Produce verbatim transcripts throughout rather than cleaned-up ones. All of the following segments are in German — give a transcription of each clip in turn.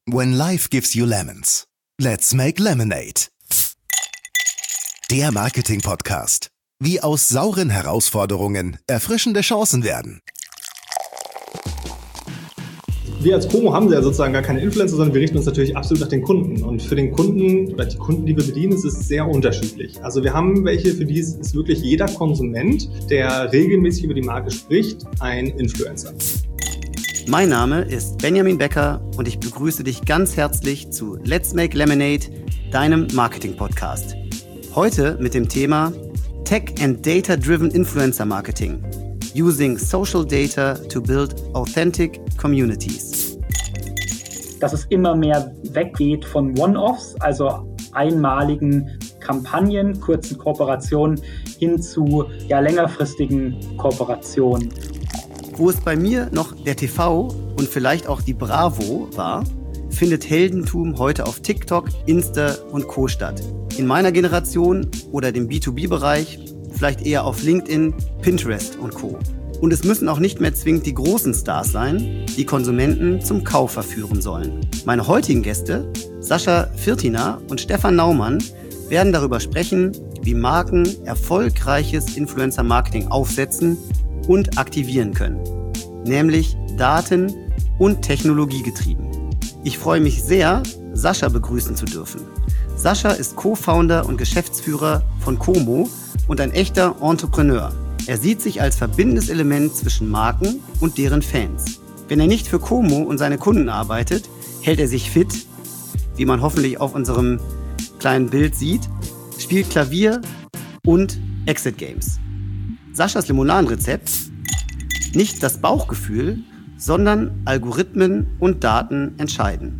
When life gives you lemons, let's make lemonade. Der Marketing-Podcast. Wie aus sauren Herausforderungen erfrischende Chancen werden. Wir als Como haben ja sozusagen gar keine Influencer, sondern wir richten uns natürlich absolut nach den Kunden. Und für den Kunden oder die Kunden, die wir bedienen, ist es sehr unterschiedlich. Also wir haben welche, für die ist wirklich jeder Konsument, der regelmäßig über die Marke spricht, ein Influencer. Mein Name ist Benjamin Becker und ich begrüße dich ganz herzlich zu Let's Make Lemonade, deinem Marketing-Podcast. Heute mit dem Thema Tech and Data-Driven Influencer Marketing. Using social data to build authentic communities. Dass es immer mehr weggeht von One-Offs, also einmaligen Kampagnen, kurzen Kooperationen hin zu ja, längerfristigen Kooperationen. Wo es bei mir noch der T V und vielleicht auch die Bravo war, findet Heldentum heute auf TikTok, Insta und Co. statt. In meiner Generation oder dem B zwei B-Bereich vielleicht eher auf LinkedIn, Pinterest und Co. Und es müssen auch nicht mehr zwingend die großen Stars sein, die Konsumenten zum Kauf verführen sollen. Meine heutigen Gäste, Sascha Firtina und Stefan Naumann, werden darüber sprechen, wie Marken erfolgreiches Influencer-Marketing aufsetzen und aktivieren können, nämlich daten- und technologiegetrieben. Ich freue mich sehr, Sascha begrüßen zu dürfen. Sascha ist Co-Founder und Geschäftsführer von Como und ein echter Entrepreneur. Er sieht sich als verbindendes Element zwischen Marken und deren Fans. Wenn er nicht für Como und seine Kunden arbeitet, hält er sich fit, wie man hoffentlich auf unserem kleinen Bild sieht, spielt Klavier und Exit Games. Saschas Limonadenrezept: nicht das Bauchgefühl, sondern Algorithmen und Daten entscheiden.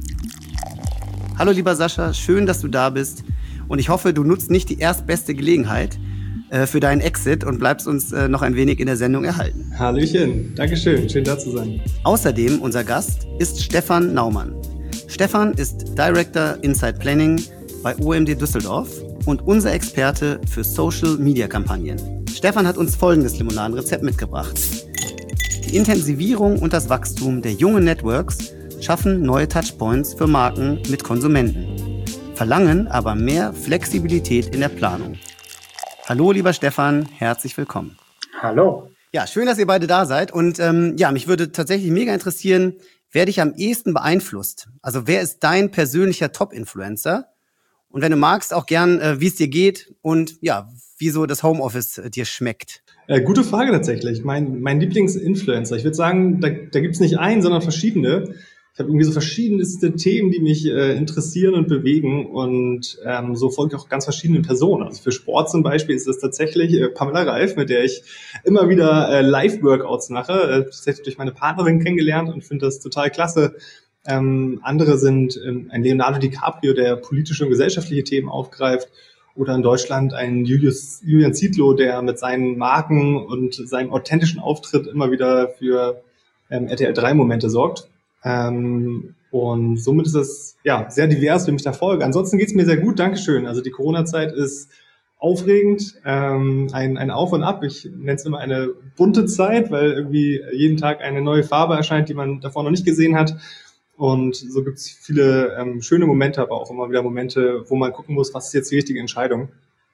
Hallo lieber Sascha, schön, dass du da bist und ich hoffe, du nutzt nicht die erstbeste Gelegenheit äh, für deinen Exit und bleibst uns äh, noch ein wenig in der Sendung erhalten. Hallöchen, Dankeschön, schön da zu sein. Außerdem unser Gast ist Stefan Naumann. Stefan ist Director Inside Planning bei O M D Düsseldorf und unser Experte für Social-Media-Kampagnen. Stefan hat uns folgendes Limonadenrezept mitgebracht. Die Intensivierung und das Wachstum der jungen Networks schaffen neue Touchpoints für Marken mit Konsumenten, verlangen aber mehr Flexibilität in der Planung. Hallo lieber Stefan, herzlich willkommen. Hallo. Ja, schön, dass ihr beide da seid und ähm, ja, mich würde tatsächlich mega interessieren, wer dich am ehesten beeinflusst. Also wer ist dein persönlicher Top-Influencer? Und wenn du magst, auch gern, äh, wie es dir geht und ja, wieso das Homeoffice äh, dir schmeckt. Äh, gute Frage tatsächlich. Mein, mein Lieblingsinfluencer. Ich würde sagen, da, da gibt es nicht einen, sondern verschiedene. Ich habe irgendwie so verschiedenste Themen, die mich äh, interessieren und bewegen und ähm, so folge ich auch ganz verschiedenen Personen. Also für Sport zum Beispiel ist das tatsächlich äh, Pamela Reif, mit der ich immer wieder äh, Live-Workouts mache. Äh, tatsächlich durch meine Partnerin kennengelernt und finde das total klasse. Ähm, andere sind ähm, ein Leonardo DiCaprio, der politische und gesellschaftliche Themen aufgreift. Oder in Deutschland ein Julius, Julian Zietlow, der mit seinen Marken und seinem authentischen Auftritt immer wieder für ähm, R T L drei Momente sorgt. Ähm, und somit ist es ja sehr divers, wem ich da folge. Ansonsten geht's mir sehr gut, Dankeschön. Also die Corona-Zeit ist aufregend, ähm, ein, ein Auf und Ab. Ich nenne es immer eine bunte Zeit, weil irgendwie jeden Tag eine neue Farbe erscheint, die man davor noch nicht gesehen hat. Und so gibt es viele ähm, schöne Momente, aber auch immer wieder Momente, wo man gucken muss, was ist jetzt die richtige Entscheidung.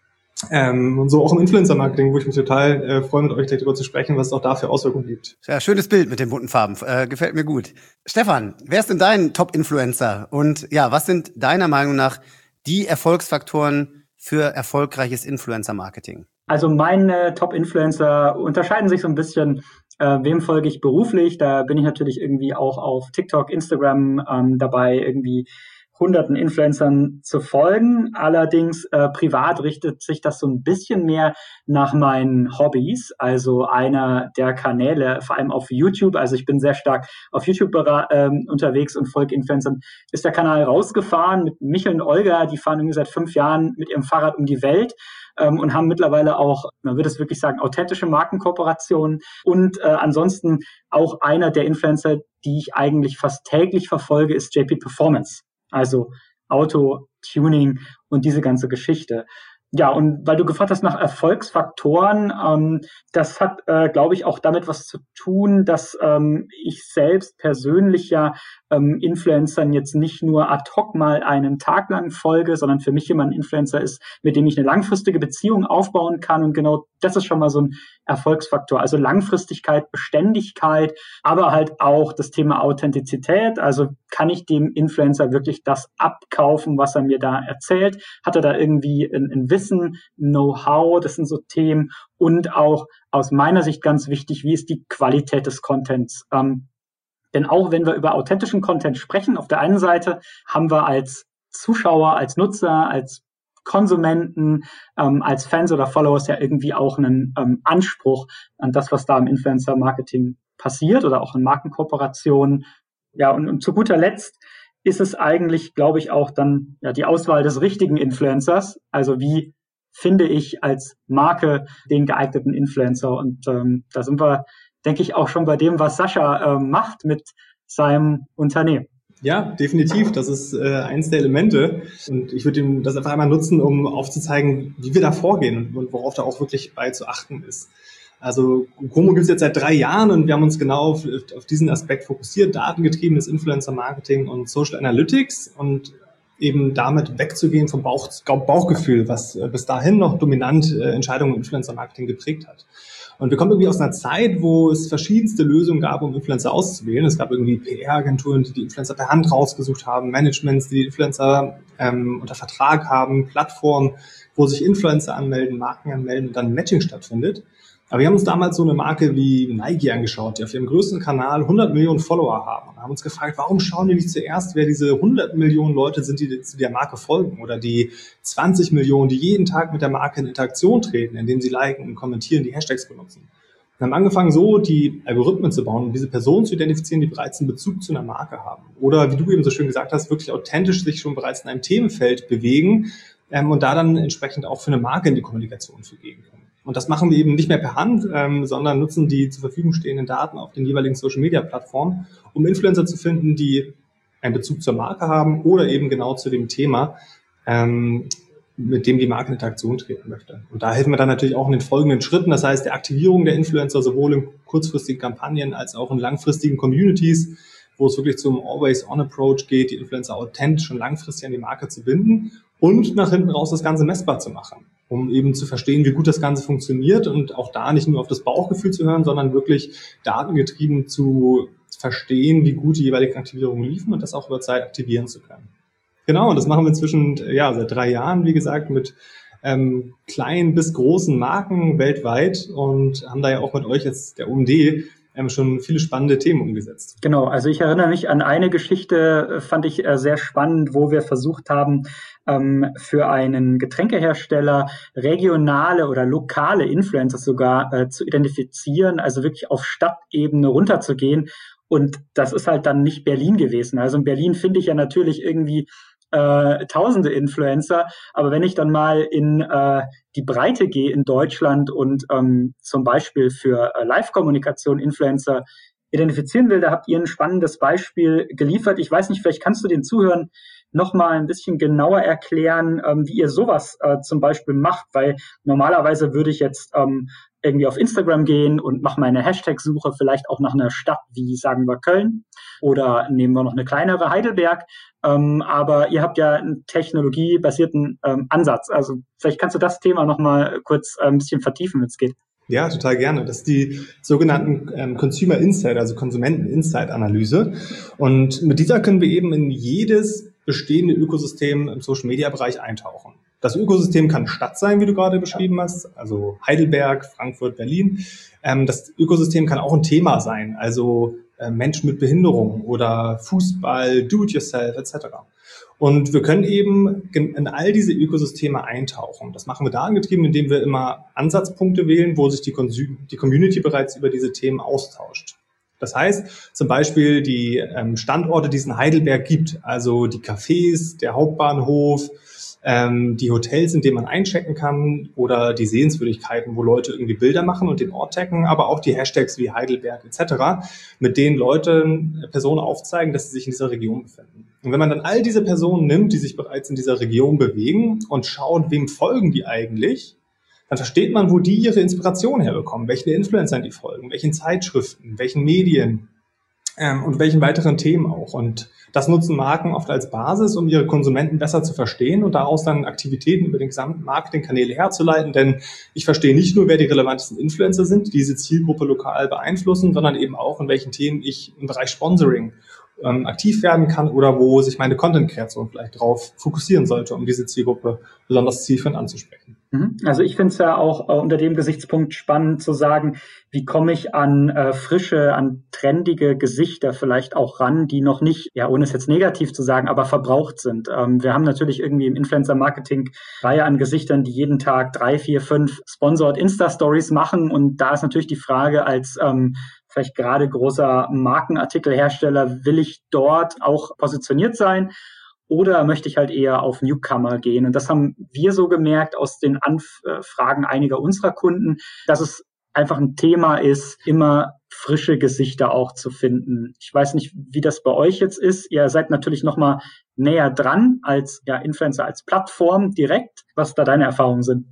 Ähm, und so auch im Influencer-Marketing, wo ich mich total äh, freue, mit euch gleich darüber zu sprechen, was es auch da für Auswirkungen gibt. Ja, schönes Bild mit den bunten Farben. Äh, gefällt mir gut. Stefan, wer ist denn dein Top-Influencer? Und ja, was sind deiner Meinung nach die Erfolgsfaktoren für erfolgreiches Influencer-Marketing? Also meine Top-Influencer unterscheiden sich so ein bisschen, äh, wem folge ich beruflich. Da bin ich natürlich irgendwie auch auf TikTok, Instagram ähm, dabei, irgendwie hunderten Influencern zu folgen. Allerdings äh, privat richtet sich das so ein bisschen mehr nach meinen Hobbys. Also einer der Kanäle, vor allem auf YouTube, also ich bin sehr stark auf YouTube äh, unterwegs und folge Influencern, ist der Kanal Rausgefahren mit Michel und Olga. Die fahren irgendwie seit fünf Jahren mit ihrem Fahrrad um die Welt. Ähm, und haben mittlerweile auch, man würde es wirklich sagen, authentische Markenkooperationen. Und äh, ansonsten auch einer der Influencer, die ich eigentlich fast täglich verfolge, ist J P Performance. Also Auto, Tuning und diese ganze Geschichte. Ja, und weil du gefragt hast nach Erfolgsfaktoren, ähm, das hat, äh, glaube ich, auch damit was zu tun, dass ähm, ich selbst persönlich ja ähm, Influencern jetzt nicht nur ad hoc mal einen Tag lang folge, sondern für mich immer ein Influencer ist, mit dem ich eine langfristige Beziehung aufbauen kann. Und genau das ist schon mal so ein Erfolgsfaktor. Also Langfristigkeit, Beständigkeit, aber halt auch das Thema Authentizität. Also kann ich dem Influencer wirklich das abkaufen, was er mir da erzählt? Hat er da irgendwie ein, ein Wissen, Know-how? Das sind so Themen. Und auch aus meiner Sicht ganz wichtig, wie ist die Qualität des Contents? Ähm, denn auch wenn wir über authentischen Content sprechen, auf der einen Seite haben wir als Zuschauer, als Nutzer, als Konsumenten, ähm, als Fans oder Followers ja irgendwie auch einen ähm, Anspruch an das, was da im Influencer-Marketing passiert oder auch in Markenkooperationen. Ja, und, und zu guter Letzt ist es eigentlich, glaube ich, auch dann ja die Auswahl des richtigen Influencers. Also wie finde ich als Marke den geeigneten Influencer? Und ähm, da sind wir, denke ich, auch schon bei dem, was Sascha äh, macht mit seinem Unternehmen. Ja, definitiv. Das ist äh, eins der Elemente. Und ich würde das einfach einmal nutzen, um aufzuzeigen, wie wir da vorgehen und worauf da auch wirklich bei zu achten ist. Also Komo gibt es jetzt seit drei Jahren und wir haben uns genau auf, auf diesen Aspekt fokussiert, datengetriebenes Influencer-Marketing und Social Analytics und eben damit wegzugehen vom Bauch, Bauchgefühl, was äh, bis dahin noch dominant äh, Entscheidungen im Influencer-Marketing geprägt hat. Und wir kommen irgendwie aus einer Zeit, wo es verschiedenste Lösungen gab, um Influencer auszuwählen. Es gab irgendwie P R-Agenturen, die die Influencer per Hand rausgesucht haben, Managements, die die Influencer ähm, unter Vertrag haben, Plattformen, wo sich Influencer anmelden, Marken anmelden und dann ein Matching stattfindet. Aber wir haben uns damals so eine Marke wie Nike angeschaut, die auf ihrem größten Kanal hundert Millionen Follower haben. Und haben uns gefragt, warum schauen die nicht zuerst, wer diese hundert Millionen Leute sind, die zu der Marke folgen, oder die zwanzig Millionen, die jeden Tag mit der Marke in Interaktion treten, indem sie liken und kommentieren, die Hashtags benutzen. Wir haben angefangen, so die Algorithmen zu bauen, um diese Personen zu identifizieren, die bereits einen Bezug zu einer Marke haben. Oder wie du eben so schön gesagt hast, wirklich authentisch sich schon bereits in einem Themenfeld bewegen ähm, und da dann entsprechend auch für eine Marke in die Kommunikation zu gehen können. Und das machen wir eben nicht mehr per Hand, ähm, sondern nutzen die zur Verfügung stehenden Daten auf den jeweiligen Social-Media-Plattformen, um Influencer zu finden, die einen Bezug zur Marke haben oder eben genau zu dem Thema, ähm, mit dem die Marke in Interaktion treten möchte. Und da helfen wir dann natürlich auch in den folgenden Schritten, das heißt der Aktivierung der Influencer sowohl in kurzfristigen Kampagnen als auch in langfristigen Communities, wo es wirklich zum Always-on-Approach geht, die Influencer authentisch und langfristig an die Marke zu binden und nach hinten raus das Ganze messbar zu machen, um eben zu verstehen, wie gut das Ganze funktioniert und auch da nicht nur auf das Bauchgefühl zu hören, sondern wirklich datengetrieben zu verstehen, wie gut die jeweiligen Aktivierungen liefen und das auch über Zeit aktivieren zu können. Genau, und das machen wir inzwischen ja seit drei Jahren, wie gesagt, mit ähm, kleinen bis großen Marken weltweit und haben da ja auch mit euch jetzt der O M D ähm, schon viele spannende Themen umgesetzt. Genau, also ich erinnere mich an eine Geschichte, fand ich äh, sehr spannend, wo wir versucht haben, ähm, für einen Getränkehersteller regionale oder lokale Influencer sogar äh, zu identifizieren, also wirklich auf Stadtebene runterzugehen. Und das ist halt dann nicht Berlin gewesen. Also in Berlin finde ich ja natürlich irgendwie äh, tausende Influencer, aber wenn ich dann mal in äh, die Breite gehe in Deutschland und ähm, zum Beispiel für äh, Live-Kommunikation Influencer identifizieren will, da habt ihr ein spannendes Beispiel geliefert. Ich weiß nicht, vielleicht kannst du den Zuhörern noch mal ein bisschen genauer erklären, ähm, wie ihr sowas äh, zum Beispiel macht, weil normalerweise würde ich jetzt ähm, irgendwie auf Instagram gehen und mache meine Hashtag-Suche, vielleicht auch nach einer Stadt wie, sagen wir, Köln oder nehmen wir noch eine kleinere, Heidelberg. Ähm, aber ihr habt ja einen technologiebasierten ähm, Ansatz. Also vielleicht kannst du das Thema noch mal kurz äh, ein bisschen vertiefen, wenn es geht. Ja, total gerne. Das ist die sogenannten ähm, Consumer Insight, also Konsumenten-Insight-Analyse. Und mit dieser können wir eben in jedes bestehende Ökosystem im Social-Media-Bereich eintauchen. Das Ökosystem kann Stadt sein, wie du gerade beschrieben hast, also Heidelberg, Frankfurt, Berlin. Ähm, das Ökosystem kann auch ein Thema sein, also äh, Menschen mit Behinderung oder Fußball, Do-it-yourself et cetera. Und wir können eben in all diese Ökosysteme eintauchen. Das machen wir da angetrieben, indem wir immer Ansatzpunkte wählen, wo sich die, Konsum- die Community bereits über diese Themen austauscht. Das heißt zum Beispiel die ähm, Standorte, die es in Heidelberg gibt, also die Cafés, der Hauptbahnhof, ähm, die Hotels, in denen man einchecken kann oder die Sehenswürdigkeiten, wo Leute irgendwie Bilder machen und den Ort taggen, aber auch die Hashtags wie Heidelberg et cetera, mit denen Leute, Personen aufzeigen, dass sie sich in dieser Region befinden. Und wenn man dann all diese Personen nimmt, die sich bereits in dieser Region bewegen und schaut, wem folgen die eigentlich, dann versteht man, wo die ihre Inspiration herbekommen, welchen Influencern die folgen, welchen Zeitschriften, welchen Medien ähm, und welchen weiteren Themen auch. Und das nutzen Marken oft als Basis, um ihre Konsumenten besser zu verstehen und daraus dann Aktivitäten über den gesamten Marketingkanäle herzuleiten. Denn ich verstehe nicht nur, wer die relevantesten Influencer sind, die diese Zielgruppe lokal beeinflussen, sondern eben auch, in welchen Themen ich im Bereich Sponsoring ähm, aktiv werden kann oder wo sich meine Content-Kreation vielleicht drauf fokussieren sollte, um diese Zielgruppe besonders zielführend anzusprechen. Also ich finde es ja auch äh, unter dem Gesichtspunkt spannend zu sagen, wie komme ich an äh, frische, an trendige Gesichter vielleicht auch ran, die noch nicht, ja ohne es jetzt negativ zu sagen, aber verbraucht sind. Ähm, wir haben natürlich irgendwie im Influencer-Marketing Reihe an Gesichtern, die jeden Tag drei, vier, fünf Sponsored Insta-Stories machen und da ist natürlich die Frage als ähm, vielleicht gerade großer Markenartikelhersteller, will ich dort auch positioniert sein? Oder möchte ich halt eher auf Newcomer gehen? Und das haben wir so gemerkt aus den Anfragen einiger unserer Kunden, dass es einfach ein Thema ist, immer frische Gesichter auch zu finden. Ich weiß nicht, wie das bei euch jetzt ist. Ihr seid natürlich noch mal näher dran als ja, Influencer, als Plattform direkt. Was da deine Erfahrungen sind?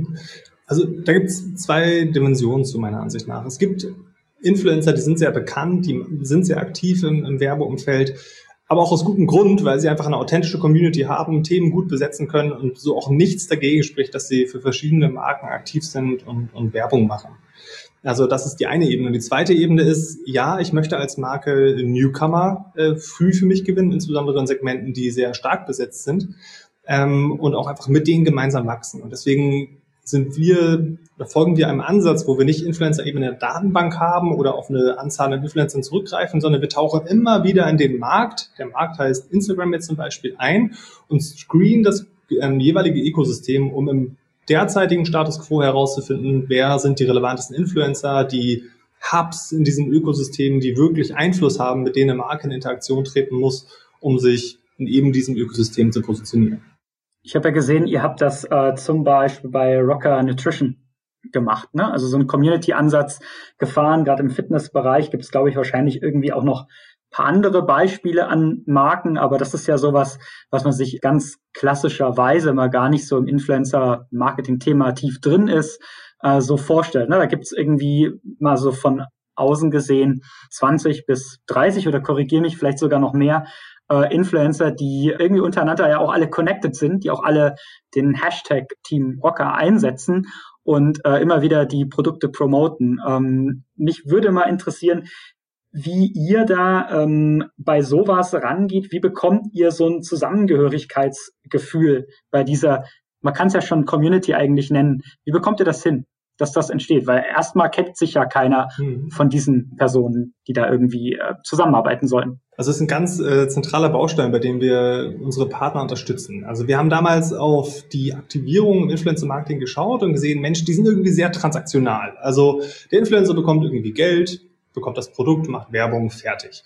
Also da gibt es zwei Dimensionen zu meiner Ansicht nach. Es gibt Influencer, die sind sehr bekannt, die sind sehr aktiv im, im Werbeumfeld, aber auch aus gutem Grund, weil sie einfach eine authentische Community haben, Themen gut besetzen können und so auch nichts dagegen spricht, dass sie für verschiedene Marken aktiv sind und, und Werbung machen. Also das ist die eine Ebene. Und die zweite Ebene ist, ja, ich möchte als Marke Newcomer äh, früh für mich gewinnen, insbesondere in Segmenten, die sehr stark besetzt sind ähm, und auch einfach mit denen gemeinsam wachsen. Und deswegen sind wir, da folgen wir einem Ansatz, wo wir nicht Influencer eben in der Datenbank haben oder auf eine Anzahl an Influencern zurückgreifen, sondern wir tauchen immer wieder in den Markt, der Markt heißt Instagram jetzt zum Beispiel, ein und screenen das ähm, jeweilige Ökosystem, um im derzeitigen Status quo herauszufinden, wer sind die relevantesten Influencer, die Hubs in diesem Ökosystem, die wirklich Einfluss haben, mit denen eine Marke in Interaktion treten muss, um sich in eben diesem Ökosystem zu positionieren. Ich habe ja gesehen, ihr habt das äh, zum Beispiel bei Rocker Nutrition gemacht, ne? Also so einen Community-Ansatz gefahren. Gerade im Fitnessbereich gibt es, glaube ich, wahrscheinlich irgendwie auch noch ein paar andere Beispiele an Marken, aber das ist ja sowas, was man sich ganz klassischerweise mal gar nicht so im Influencer-Marketing-Thema tief drin ist, äh, so vorstellt. Ne? Da gibt es irgendwie mal so von außen gesehen zwanzig bis dreißig oder korrigiere mich, vielleicht sogar noch mehr Influencer, die irgendwie untereinander ja auch alle connected sind, die auch alle den Hashtag Team Rocker einsetzen und äh, immer wieder die Produkte promoten. Ähm, mich würde mal interessieren, wie ihr da ähm, bei sowas rangeht. Wie bekommt ihr so ein Zusammengehörigkeitsgefühl bei dieser, man kann es ja schon Community eigentlich nennen, wie bekommt ihr das hin, dass das entsteht? Weil erstmal kennt sich ja keiner hm. von diesen Personen, die da irgendwie äh, zusammenarbeiten sollen. Also es ist ein ganz äh, zentraler Baustein, bei dem wir unsere Partner unterstützen. Also wir haben damals auf die Aktivierung im Influencer-Marketing geschaut und gesehen, Mensch, die sind irgendwie sehr transaktional. Also der Influencer bekommt irgendwie Geld, bekommt das Produkt, macht Werbung, fertig.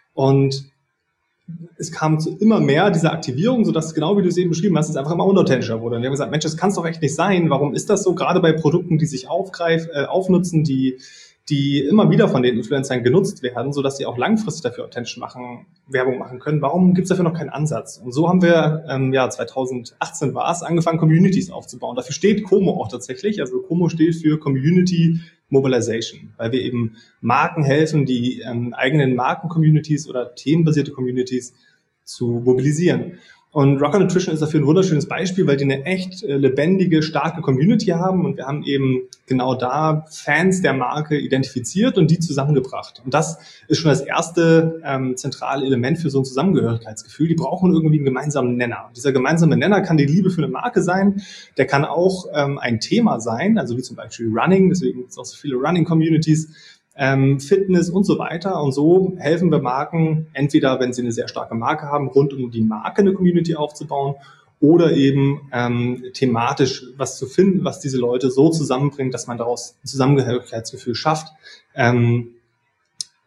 Und es kam zu immer mehr dieser Aktivierung, sodass, genau wie du es eben beschrieben hast, es einfach immer unauthentischer wurde. Und wir haben gesagt, Mensch, das kann es doch echt nicht sein. Warum ist das so? Gerade bei Produkten, die sich aufgreif, äh, aufnutzen, die die immer wieder von den Influencern genutzt werden, sodass sie auch langfristig dafür authentisch machen, Werbung machen können. Warum gibt es dafür noch keinen Ansatz? Und so haben wir, ähm, ja, zwanzig achtzehn war es, angefangen, Communities aufzubauen. Dafür steht COMO auch tatsächlich. Also COMO steht für Community Mobilization, weil wir eben Marken helfen, die ähm, eigenen Marken-Communities oder themenbasierte Communities zu mobilisieren. Und Rocker Nutrition ist dafür ein wunderschönes Beispiel, weil die eine echt äh, lebendige, starke Community haben und wir haben eben genau da Fans der Marke identifiziert und die zusammengebracht. Und das ist schon das erste ähm, zentrale Element für so ein Zusammengehörigkeitsgefühl. Die brauchen irgendwie einen gemeinsamen Nenner. Dieser gemeinsame Nenner kann die Liebe für eine Marke sein, der kann auch ähm, ein Thema sein, also wie zum Beispiel Running, deswegen gibt es auch so viele Running-Communities, Ähm, Fitness und so weiter. Und so helfen wir Marken, entweder wenn sie eine sehr starke Marke haben, rund um die Marke eine Community aufzubauen oder eben ähm, thematisch was zu finden, was diese Leute so zusammenbringt, dass man daraus ein Zusammengehörigkeitsgefühl schafft. Ähm,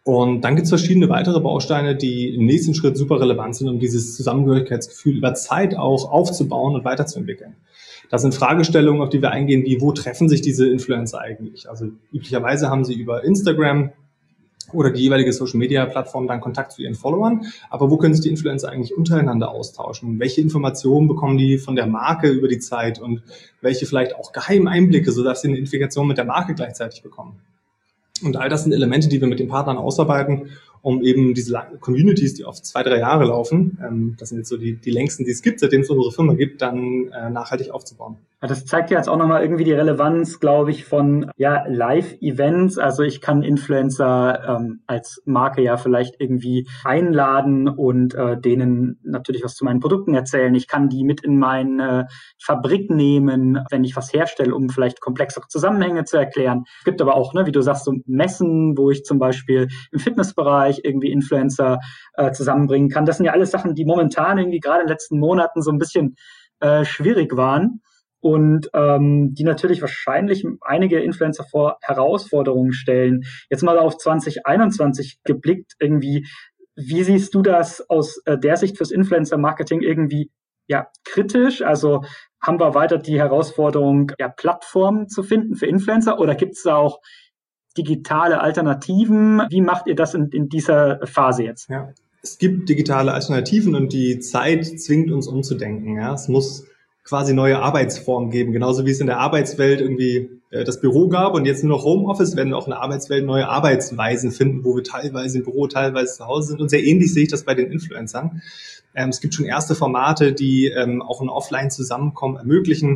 Und dann gibt es verschiedene weitere Bausteine, die im nächsten Schritt super relevant sind, um dieses Zusammengehörigkeitsgefühl über Zeit auch aufzubauen und weiterzuentwickeln. Das sind Fragestellungen, auf die wir eingehen, wie, wo treffen sich diese Influencer eigentlich? Also üblicherweise haben sie über Instagram oder die jeweilige Social-Media-Plattform dann Kontakt zu ihren Followern. Aber wo können sich die Influencer eigentlich untereinander austauschen? Welche Informationen bekommen die von der Marke über die Zeit und welche vielleicht auch geheimen Einblicke, sodass sie eine Identifikation mit der Marke gleichzeitig bekommen? Und all das sind Elemente, die wir mit den Partnern ausarbeiten, um eben diese Communities, die oft zwei, drei Jahre laufen, ähm, das sind jetzt so die, die längsten, die es gibt, seitdem es unsere Firma gibt, dann äh, nachhaltig aufzubauen. Ja, das zeigt ja jetzt auch nochmal irgendwie die Relevanz, glaube ich, von ja Live-Events. Also ich kann Influencer ähm, als Marke ja vielleicht irgendwie einladen und äh, denen natürlich was zu meinen Produkten erzählen. Ich kann die mit in meine Fabrik nehmen, wenn ich was herstelle, um vielleicht komplexere Zusammenhänge zu erklären. Es gibt aber auch, ne, wie du sagst, so Messen, wo ich zum Beispiel im Fitnessbereich irgendwie Influencer äh, zusammenbringen kann. Das sind ja alles Sachen, die momentan irgendwie gerade in den letzten Monaten so ein bisschen äh, schwierig waren und ähm, die natürlich wahrscheinlich einige Influencer vor Herausforderungen stellen. Jetzt mal auf zwanzig einundzwanzig geblickt irgendwie, wie siehst du das aus äh, der Sicht fürs Influencer-Marketing irgendwie ja kritisch? Also haben wir weiter die Herausforderung, ja Plattformen zu finden für Influencer oder gibt es da auch digitale Alternativen? Wie macht ihr das in, in dieser Phase jetzt? Ja, es gibt digitale Alternativen und die Zeit zwingt uns umzudenken. Ja, es muss quasi neue Arbeitsformen geben. Genauso wie es in der Arbeitswelt irgendwie äh, das Büro gab und jetzt nur noch Homeoffice, werden wir auch in der Arbeitswelt neue Arbeitsweisen finden, wo wir teilweise im Büro, teilweise zu Hause sind. Und sehr ähnlich sehe ich das bei den Influencern. Ähm, es gibt schon erste Formate, die ähm, auch ein Offline-Zusammenkommen ermöglichen,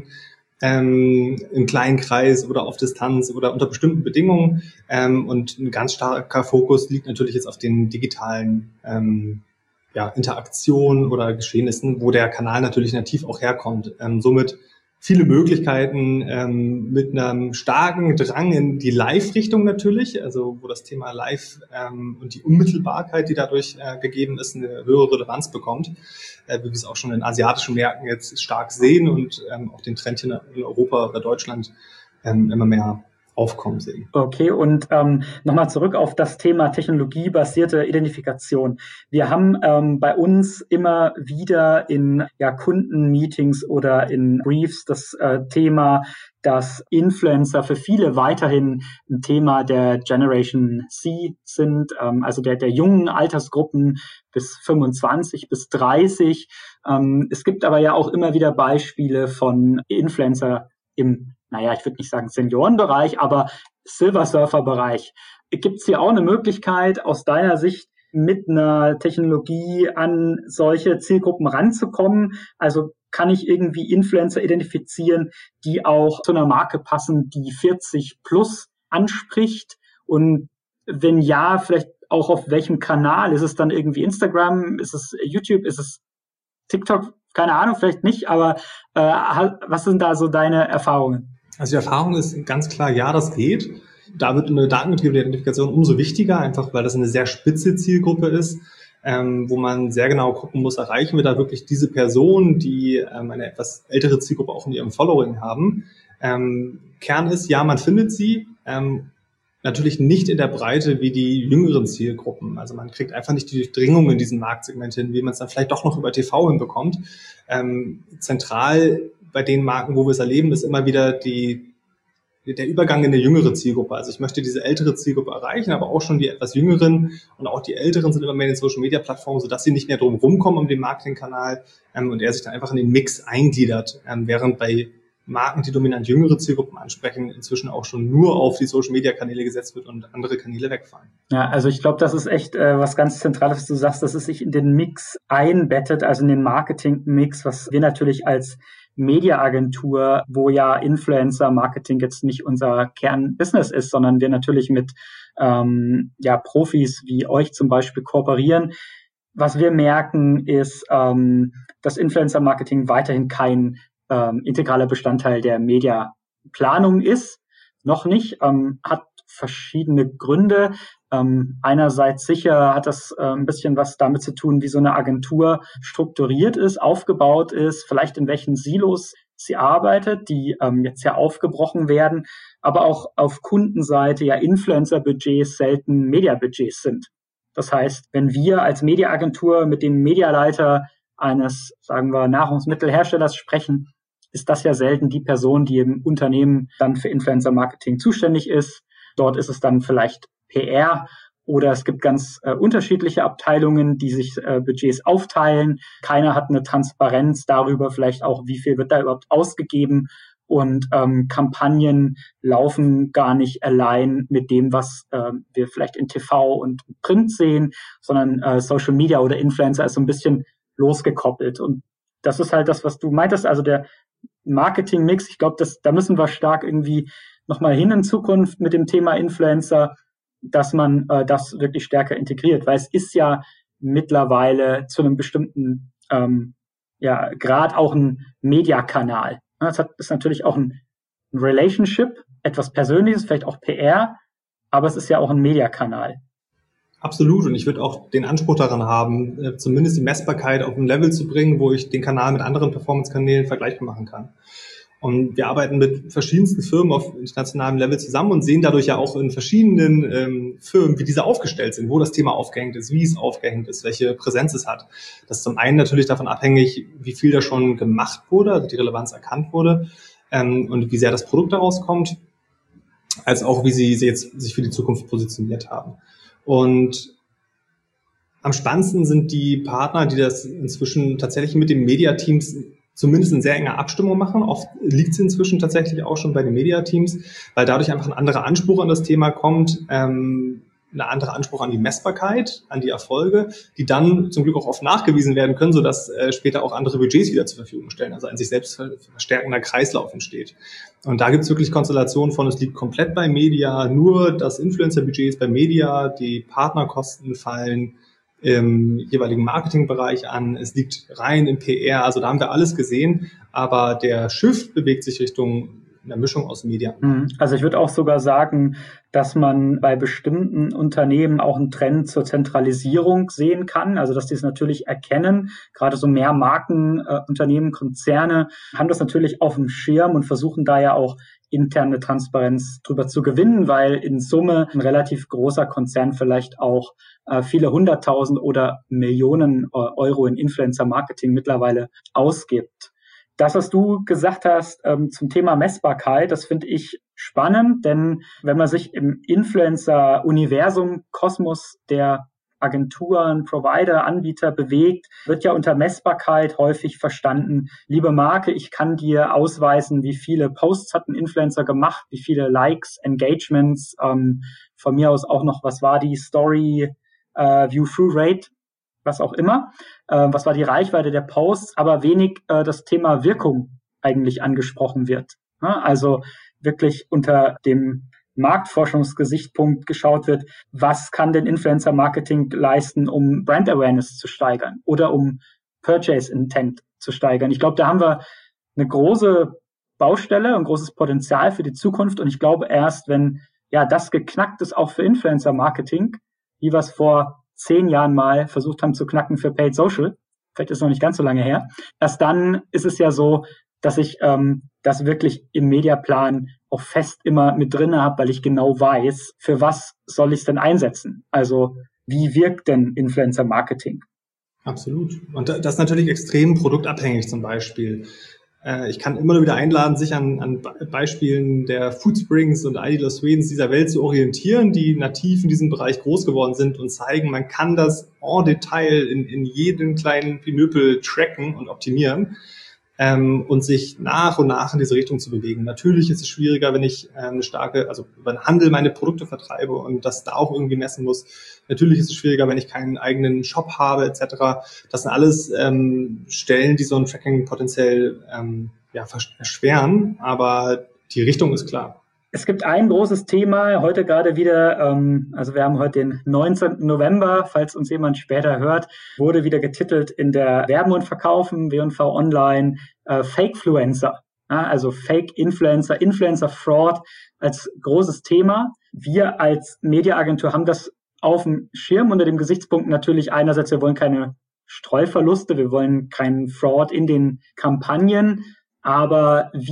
Ähm, im kleinen Kreis oder auf Distanz oder unter bestimmten Bedingungen. Ähm, und ein ganz starker Fokus liegt natürlich jetzt auf den digitalen ähm, ja, Interaktionen oder Geschehnissen, wo der Kanal natürlich nativ auch herkommt. Ähm, somit viele Möglichkeiten ähm, mit einem starken Drang in die Live-Richtung natürlich, also wo das Thema Live ähm, und die Unmittelbarkeit, die dadurch äh, gegeben ist, eine höhere Relevanz bekommt, äh, wie wir es auch schon in asiatischen Märkten jetzt stark sehen und ähm, auch den Trend hier in Europa oder Deutschland ähm, immer mehr aufkommen sehen. Okay, und ähm, nochmal zurück auf das Thema technologiebasierte Identifikation. Wir haben ähm, bei uns immer wieder in ja, Kundenmeetings oder in Briefs das äh, Thema, dass Influencer für viele weiterhin ein Thema der Generation C sind, ähm, also der, der jungen Altersgruppen bis fünfundzwanzig bis dreißig. Ähm, es gibt aber ja auch immer wieder Beispiele von Influencer im naja, ich würde nicht sagen Seniorenbereich, aber Silver-Surfer-Bereich. Gibt es hier auch eine Möglichkeit, aus deiner Sicht mit einer Technologie an solche Zielgruppen ranzukommen? Also kann ich irgendwie Influencer identifizieren, die auch zu einer Marke passen, die vierzig plus anspricht? Und wenn ja, vielleicht auch auf welchem Kanal? Ist es dann irgendwie Instagram? Ist es YouTube? Ist es TikTok? Keine Ahnung, vielleicht nicht, aber äh, was sind da so deine Erfahrungen? Also die Erfahrung ist ganz klar, ja, das geht. Da wird eine datengetriebene Identifikation umso wichtiger, einfach weil das eine sehr spitze Zielgruppe ist, ähm, wo man sehr genau gucken muss, erreichen wir da wirklich diese Personen, die ähm, eine etwas ältere Zielgruppe auch in ihrem Following haben. Ähm, Kern ist, ja, man findet sie, ähm, natürlich nicht in der Breite wie die jüngeren Zielgruppen. Also man kriegt einfach nicht die Durchdringung in diesen Marktsegment hin, wie man es dann vielleicht doch noch über T V hinbekommt. Ähm, zentral bei den Marken, wo wir es erleben, ist immer wieder die, der Übergang in eine jüngere Zielgruppe. Also ich möchte diese ältere Zielgruppe erreichen, aber auch schon die etwas jüngeren und auch die Älteren sind immer mehr in den Social-Media-Plattformen, sodass sie nicht mehr drum rumkommen um den Marketingkanal ähm, und er sich dann einfach in den Mix eingliedert, ähm, während bei Marken, die dominant jüngere Zielgruppen ansprechen, inzwischen auch schon nur auf die Social-Media-Kanäle gesetzt wird und andere Kanäle wegfallen. Ja, also ich glaube, das ist echt äh, was ganz Zentrales, was du sagst, dass es sich in den Mix einbettet, also in den Marketing-Mix, was wir natürlich als Media-Agentur, wo ja Influencer-Marketing jetzt nicht unser Kernbusiness ist, sondern wir natürlich mit ähm, ja Profis wie euch zum Beispiel kooperieren. Was wir merken, ist, ähm, dass Influencer-Marketing weiterhin kein ähm, integraler Bestandteil der Mediaplanung ist. Noch nicht, ähm, hat verschiedene Gründe. Ähm, einerseits sicher hat das äh, ein bisschen was damit zu tun, wie so eine Agentur strukturiert ist, aufgebaut ist, vielleicht in welchen Silos sie arbeitet, die ähm, jetzt ja aufgebrochen werden. aber auch auf Kundenseite ja Influencer-Budgets selten Media-Budgets sind. Das heißt, wenn wir als Mediaagentur mit dem Medialeiter eines, sagen wir, Nahrungsmittelherstellers sprechen, ist das ja selten die Person, die im Unternehmen dann für Influencer-Marketing zuständig ist. Dort ist es dann vielleicht P R oder es gibt ganz äh, unterschiedliche Abteilungen, die sich äh, Budgets aufteilen. Keiner hat eine Transparenz darüber, vielleicht auch, wie viel wird da überhaupt ausgegeben. Und ähm, Kampagnen laufen gar nicht allein mit dem, was äh, wir vielleicht in T V und Print sehen, sondern äh, Social Media oder Influencer ist so ein bisschen losgekoppelt. Und das ist halt das, was du meintest, also der Marketing-Mix. Ich glaube, das da müssen wir stark irgendwie nochmal hin in Zukunft mit dem Thema Influencer, dass man äh, das wirklich stärker integriert, weil es ist ja mittlerweile zu einem bestimmten ähm, ja Grad auch ein Mediakanal. Das hat, ist natürlich auch ein, ein Relationship, etwas Persönliches, vielleicht auch P R, aber es ist ja auch ein Mediakanal. Absolut. Und ich würde auch den Anspruch daran haben, äh, zumindest die Messbarkeit auf ein Level zu bringen, wo ich den Kanal mit anderen Performance-Kanälen vergleichbar machen kann. Und wir arbeiten mit verschiedensten Firmen auf internationalem Level zusammen und sehen dadurch ja auch in verschiedenen ähm, Firmen, wie diese aufgestellt sind, wo das Thema aufgehängt ist, wie es aufgehängt ist, welche Präsenz es hat. Das ist zum einen natürlich davon abhängig, wie viel da schon gemacht wurde, also die Relevanz erkannt wurde ähm, und wie sehr das Produkt daraus kommt, als auch wie sie, sie jetzt sich für die Zukunft positioniert haben. Und am spannendsten sind die Partner, die das inzwischen tatsächlich mit den Media-Teams zumindest in sehr enger Abstimmung machen. Oft liegt es inzwischen tatsächlich auch schon bei den Media-Teams, weil dadurch einfach ein anderer Anspruch an das Thema kommt, ähm, ein anderer Anspruch an die Messbarkeit, an die Erfolge, die dann zum Glück auch oft nachgewiesen werden können, sodass äh, später auch andere Budgets wieder zur Verfügung stellen, also ein sich selbst verstärkender Kreislauf entsteht. Und da gibt es wirklich Konstellationen von, es liegt komplett bei Media, nur das Influencer-Budget ist bei Media, die Partnerkosten fallen im jeweiligen Marketingbereich an, es liegt rein im P R, also da haben wir alles gesehen, aber der Shift bewegt sich Richtung einer Mischung aus Medien. Also ich würde auch sogar sagen, dass man bei bestimmten Unternehmen auch einen Trend zur Zentralisierung sehen kann, also dass die es natürlich erkennen, gerade so mehr Markenunternehmen, äh, Konzerne haben das natürlich auf dem Schirm und versuchen da ja auch interne Transparenz drüber zu gewinnen, weil in Summe ein relativ großer Konzern vielleicht auch äh, viele hunderttausend oder Millionen äh, Euro in Influencer-Marketing mittlerweile ausgibt. Das, was du gesagt hast ähm, zum Thema Messbarkeit, das finde ich spannend, denn wenn man sich im Influencer-Universum, Kosmos der Agenturen, Provider, Anbieter bewegt, wird ja unter Messbarkeit häufig verstanden, liebe Marke, ich kann dir ausweisen, wie viele Posts hat ein Influencer gemacht, wie viele Likes, Engagements, ähm, von mir aus auch noch, was war die Story, äh, View-Through-Rate, was auch immer, äh, was war die Reichweite der Posts, aber wenig äh, das Thema Wirkung eigentlich angesprochen wird. Ja, also wirklich unter dem Marktforschungsgesichtspunkt geschaut wird, was kann denn Influencer-Marketing leisten, um Brand Awareness zu steigern oder um Purchase Intent zu steigern. Ich glaube, da haben wir eine große Baustelle, ein großes Potenzial für die Zukunft und ich glaube erst, wenn ja das geknackt ist, auch für Influencer-Marketing, wie wir es vor zehn Jahren mal versucht haben zu knacken für Paid Social, vielleicht ist es noch nicht ganz so lange her, erst dann ist es ja so, dass ich ähm, das wirklich im Mediaplan auch fest immer mit drin habe, weil ich genau weiß, für was soll ich es denn einsetzen? Also wie wirkt denn Influencer-Marketing? Absolut. Und das ist natürlich extrem produktabhängig zum Beispiel. Äh, ich kann immer wieder einladen, sich an, an Beispielen der Foodsprings und Ideal Swedens dieser Welt zu orientieren, die nativ in diesem Bereich groß geworden sind und zeigen, man kann das en Detail in, in jedem kleinen Pinöpel tracken und optimieren. Ähm, und sich nach und nach in diese Richtung zu bewegen. Natürlich ist es schwieriger, wenn ich äh, eine starke, also über den Handel meine Produkte vertreibe und das da auch irgendwie messen muss. Natürlich ist es schwieriger, wenn ich keinen eigenen Shop habe et cetera. Das sind alles ähm, Stellen, die so ein Tracking potenziell ähm, ja, erschweren, aber die Richtung ist klar. Es gibt ein großes Thema, heute gerade wieder, ähm, also wir haben heute den neunzehnten November, falls uns jemand später hört, wurde wieder getitelt in der Werben und Verkaufen, W und V Online, äh, Fake-Fluencer, ja, also Fake-Influencer, Influencer-Fraud als großes Thema. Wir als Mediaagentur haben das auf dem Schirm unter dem Gesichtspunkt natürlich einerseits, wir wollen keine Streuverluste, wir wollen keinen Fraud in den Kampagnen, aber wie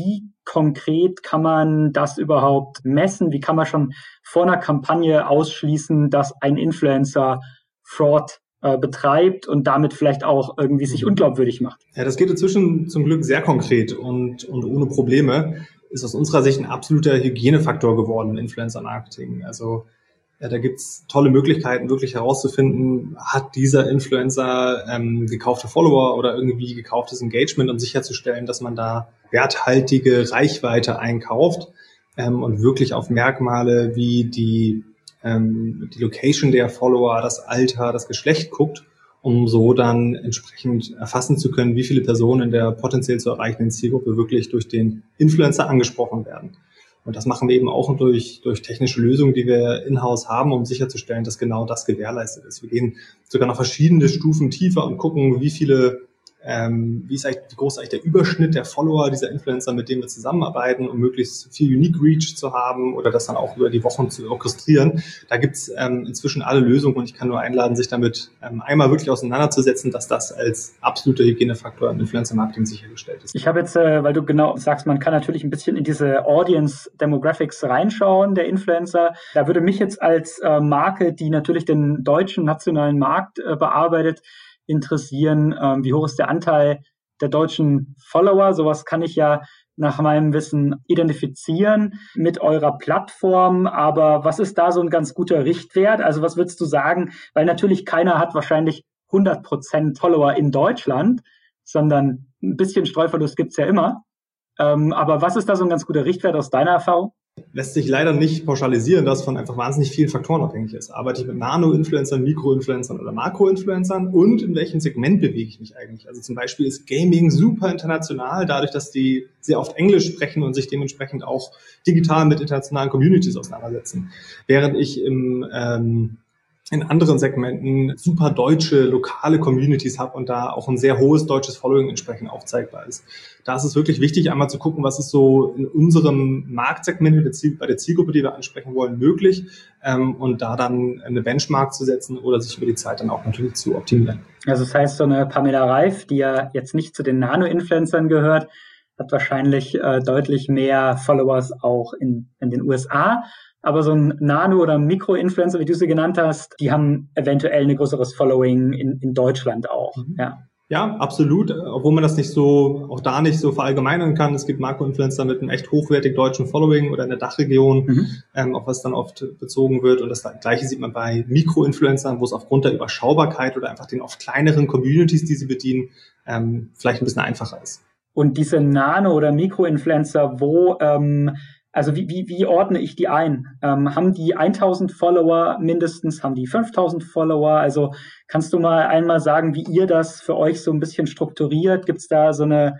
konkret kann man das überhaupt messen? Wie kann man schon vor einer Kampagne ausschließen, dass ein Influencer Fraud äh, betreibt und damit vielleicht auch irgendwie sich unglaubwürdig macht? Ja, das geht inzwischen zum Glück sehr konkret und, und ohne Probleme. Ist aus unserer Sicht ein absoluter Hygienefaktor geworden im Influencer-Marketing. Also ja, da gibt's tolle Möglichkeiten, wirklich herauszufinden, hat dieser Influencer ähm, gekaufte Follower oder irgendwie gekauftes Engagement, um sicherzustellen, dass man da werthaltige Reichweite einkauft ähm, und wirklich auf Merkmale wie die, ähm, die Location der Follower, das Alter, das Geschlecht guckt, um so dann entsprechend erfassen zu können, wie viele Personen in der potenziell zu erreichenden Zielgruppe wirklich durch den Influencer angesprochen werden. Und das machen wir eben auch durch, durch technische Lösungen, die wir in-house haben, um sicherzustellen, dass genau das gewährleistet ist. Wir gehen sogar noch verschiedene Stufen tiefer und gucken, wie viele, ähm, wie ist eigentlich, wie groß ist eigentlich der Überschnitt der Follower dieser Influencer, mit denen wir zusammenarbeiten, um möglichst viel Unique Reach zu haben oder das dann auch über die Wochen zu orchestrieren. Da gibt's ähm, inzwischen alle Lösungen und ich kann nur einladen, sich damit ähm, einmal wirklich auseinanderzusetzen, dass das als absoluter Hygienefaktor im Influencer-Marketing sichergestellt ist. Ich habe jetzt, äh, weil du genau sagst, man kann natürlich ein bisschen in diese Audience Demographics reinschauen, der Influencer. Da würde mich jetzt als äh, Marke, die natürlich den deutschen nationalen Markt äh, bearbeitet, interessieren, ähm, wie hoch ist der Anteil der deutschen Follower? Sowas kann ich ja nach meinem Wissen identifizieren mit eurer Plattform. Aber was ist da so ein ganz guter Richtwert? Also was würdest du sagen? Weil natürlich keiner hat wahrscheinlich hundert Prozent Follower in Deutschland, sondern ein bisschen Streuverlust gibt's ja immer. Ähm, aber was ist da so ein ganz guter Richtwert aus deiner Erfahrung? Lässt sich leider nicht pauschalisieren, dass von einfach wahnsinnig vielen Faktoren abhängig ist. Arbeite ich mit Nano-Influencern, Mikro-Influencern oder Makro-Influencern und in welchem Segment bewege ich mich eigentlich? Also zum Beispiel ist Gaming super international, dadurch, dass die sehr oft Englisch sprechen und sich dementsprechend auch digital mit internationalen Communities auseinandersetzen. Während ich im ähm, in anderen Segmenten super deutsche, lokale Communities habe und da auch ein sehr hohes deutsches Following entsprechend aufzeigbar ist. Da ist es wirklich wichtig, einmal zu gucken, was ist so in unserem Marktsegment bei der Zielgruppe, die wir ansprechen wollen, möglich ähm, und da dann eine Benchmark zu setzen oder sich über die Zeit dann auch natürlich zu optimieren. Also das heißt, so eine Pamela Reif, die ja jetzt nicht zu den Nano-Influencern gehört, hat wahrscheinlich äh, deutlich mehr Followers auch in, in den U S A. Aber so ein Nano- oder Mikro-Influencer, wie du sie genannt hast, die haben eventuell ein größeres Following in, in Deutschland auch. Mhm. Ja. Ja, absolut. Obwohl man das nicht so, auch da nicht so verallgemeinern kann. Es gibt Makro-Influencer mit einem echt hochwertig deutschen Following oder in der Dachregion, mhm. ähm, auf was dann oft bezogen wird. Und das Gleiche sieht man bei Mikro-Influencern, wo es aufgrund der Überschaubarkeit oder einfach den oft kleineren Communities, die sie bedienen, ähm, vielleicht ein bisschen einfacher ist. Und diese Nano- oder Mikro-Influencer, wo, ähm, also wie, wie, wie ordne ich die ein? Ähm, haben die tausend Follower mindestens? Haben die fünftausend Follower? Also kannst du mal einmal sagen, wie ihr das für euch so ein bisschen strukturiert? Gibt es da so eine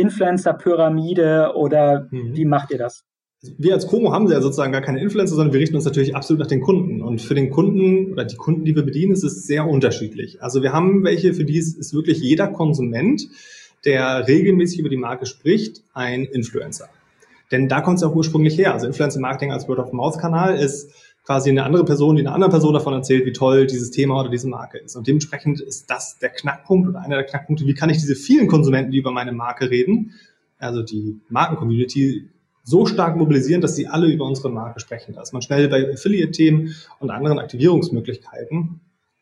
Influencer-Pyramide oder mhm. wie macht ihr das? Wir als Como haben ja sozusagen gar keine Influencer, sondern wir richten uns natürlich absolut nach den Kunden. Und für den Kunden oder die Kunden, die wir bedienen, ist es sehr unterschiedlich. Also wir haben welche, für die ist wirklich jeder Konsument, der regelmäßig über die Marke spricht, ein Influencer. Denn da kommt es ja auch ursprünglich her. Also Influencer-Marketing als Word-of-Mouth-Kanal ist quasi eine andere Person, die einer anderen Person davon erzählt, wie toll dieses Thema oder diese Marke ist. Und dementsprechend ist das der Knackpunkt oder einer der Knackpunkte, wie kann ich diese vielen Konsumenten, die über meine Marke reden, also die Marken-Community, so stark mobilisieren, dass sie alle über unsere Marke sprechen. Da ist man schnell bei Affiliate-Themen und anderen Aktivierungsmöglichkeiten.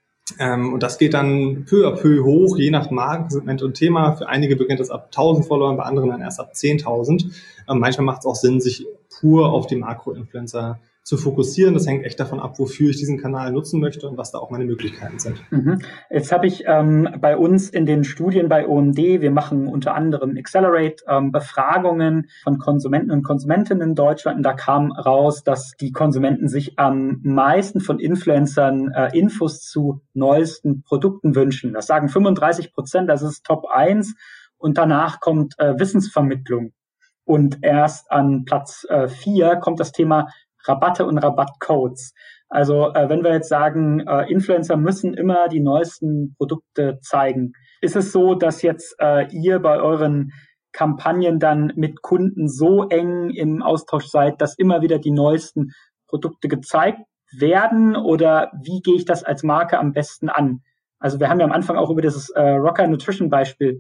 Ähm, und das geht dann peu à peu hoch, je nach Markensegment und Thema. Für einige beginnt das ab tausend Followern, bei anderen dann erst ab zehntausend. Ähm, manchmal macht es auch Sinn, sich pur auf die Makro-Influencer zu fokussieren. Das hängt echt davon ab, wofür ich diesen Kanal nutzen möchte und was da auch meine Möglichkeiten sind. Mhm. Jetzt habe ich ähm, bei uns in den Studien bei O M D, wir machen unter anderem Accelerate ähm, Befragungen von Konsumenten und Konsumentinnen in Deutschland und da kam raus, dass die Konsumenten sich am meisten von Influencern äh, Infos zu neuesten Produkten wünschen. Das sagen fünfunddreißig Prozent, das ist Top eins und danach kommt äh, Wissensvermittlung und erst an Platz äh, vier kommt das Thema Rabatte und Rabattcodes. Also äh, wenn wir jetzt sagen, äh, Influencer müssen immer die neuesten Produkte zeigen, ist es so, dass jetzt äh, ihr bei euren Kampagnen dann mit Kunden so eng im Austausch seid, dass immer wieder die neuesten Produkte gezeigt werden oder wie gehe ich das als Marke am besten an? Also wir haben ja am Anfang auch über dieses äh, Rocker Nutrition Beispiel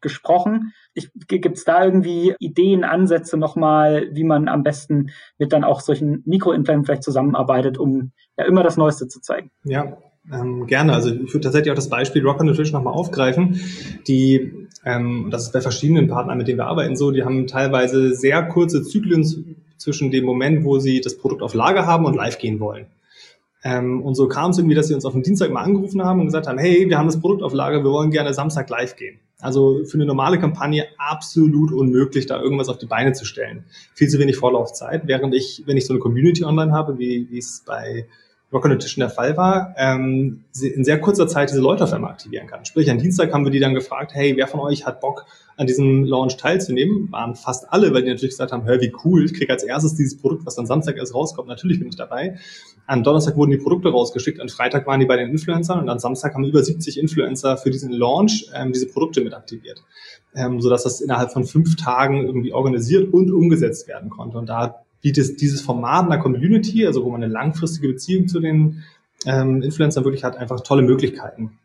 gesprochen. Gibt es da irgendwie Ideen, Ansätze nochmal, wie man am besten mit dann auch solchen Mikroinfluencern vielleicht zusammenarbeitet, um ja immer das Neueste zu zeigen? Ja, ähm, gerne. Also ich würde tatsächlich auch das Beispiel Rocket Nutrition nochmal aufgreifen. Die, ähm, das ist bei verschiedenen Partnern, mit denen wir arbeiten, so, die haben teilweise sehr kurze Zyklen zwischen dem Moment, wo sie das Produkt auf Lager haben und live gehen wollen. Ähm, und so kam es irgendwie, dass sie uns auf den Dienstag mal angerufen haben und gesagt haben, hey, wir haben das Produkt auf Lager, wir wollen gerne Samstag live gehen. Also für eine normale Kampagne absolut unmöglich, da irgendwas auf die Beine zu stellen. Viel zu wenig Vorlaufzeit, während ich, wenn ich so eine Community online habe, wie, wie es bei Rocket Nutrition der Fall war, ähm, in sehr kurzer Zeit diese Leute auf einmal aktivieren kann. Sprich, am Dienstag haben wir die dann gefragt, hey, wer von euch hat Bock, an diesem Launch teilzunehmen? Waren fast alle, weil die natürlich gesagt haben, hör, wie cool, ich kriege als erstes dieses Produkt, was dann Samstag erst rauskommt, natürlich bin ich dabei. Am Donnerstag wurden die Produkte rausgeschickt, am Freitag waren die bei den Influencern und am Samstag haben über siebzig Influencer für diesen Launch ähm, diese Produkte mit aktiviert, ähm, sodass das innerhalb von fünf Tagen irgendwie organisiert und umgesetzt werden konnte. Und da bietet dieses Format einer Community, also wo man eine langfristige Beziehung zu den ähm, Influencern wirklich hat, einfach tolle Möglichkeiten.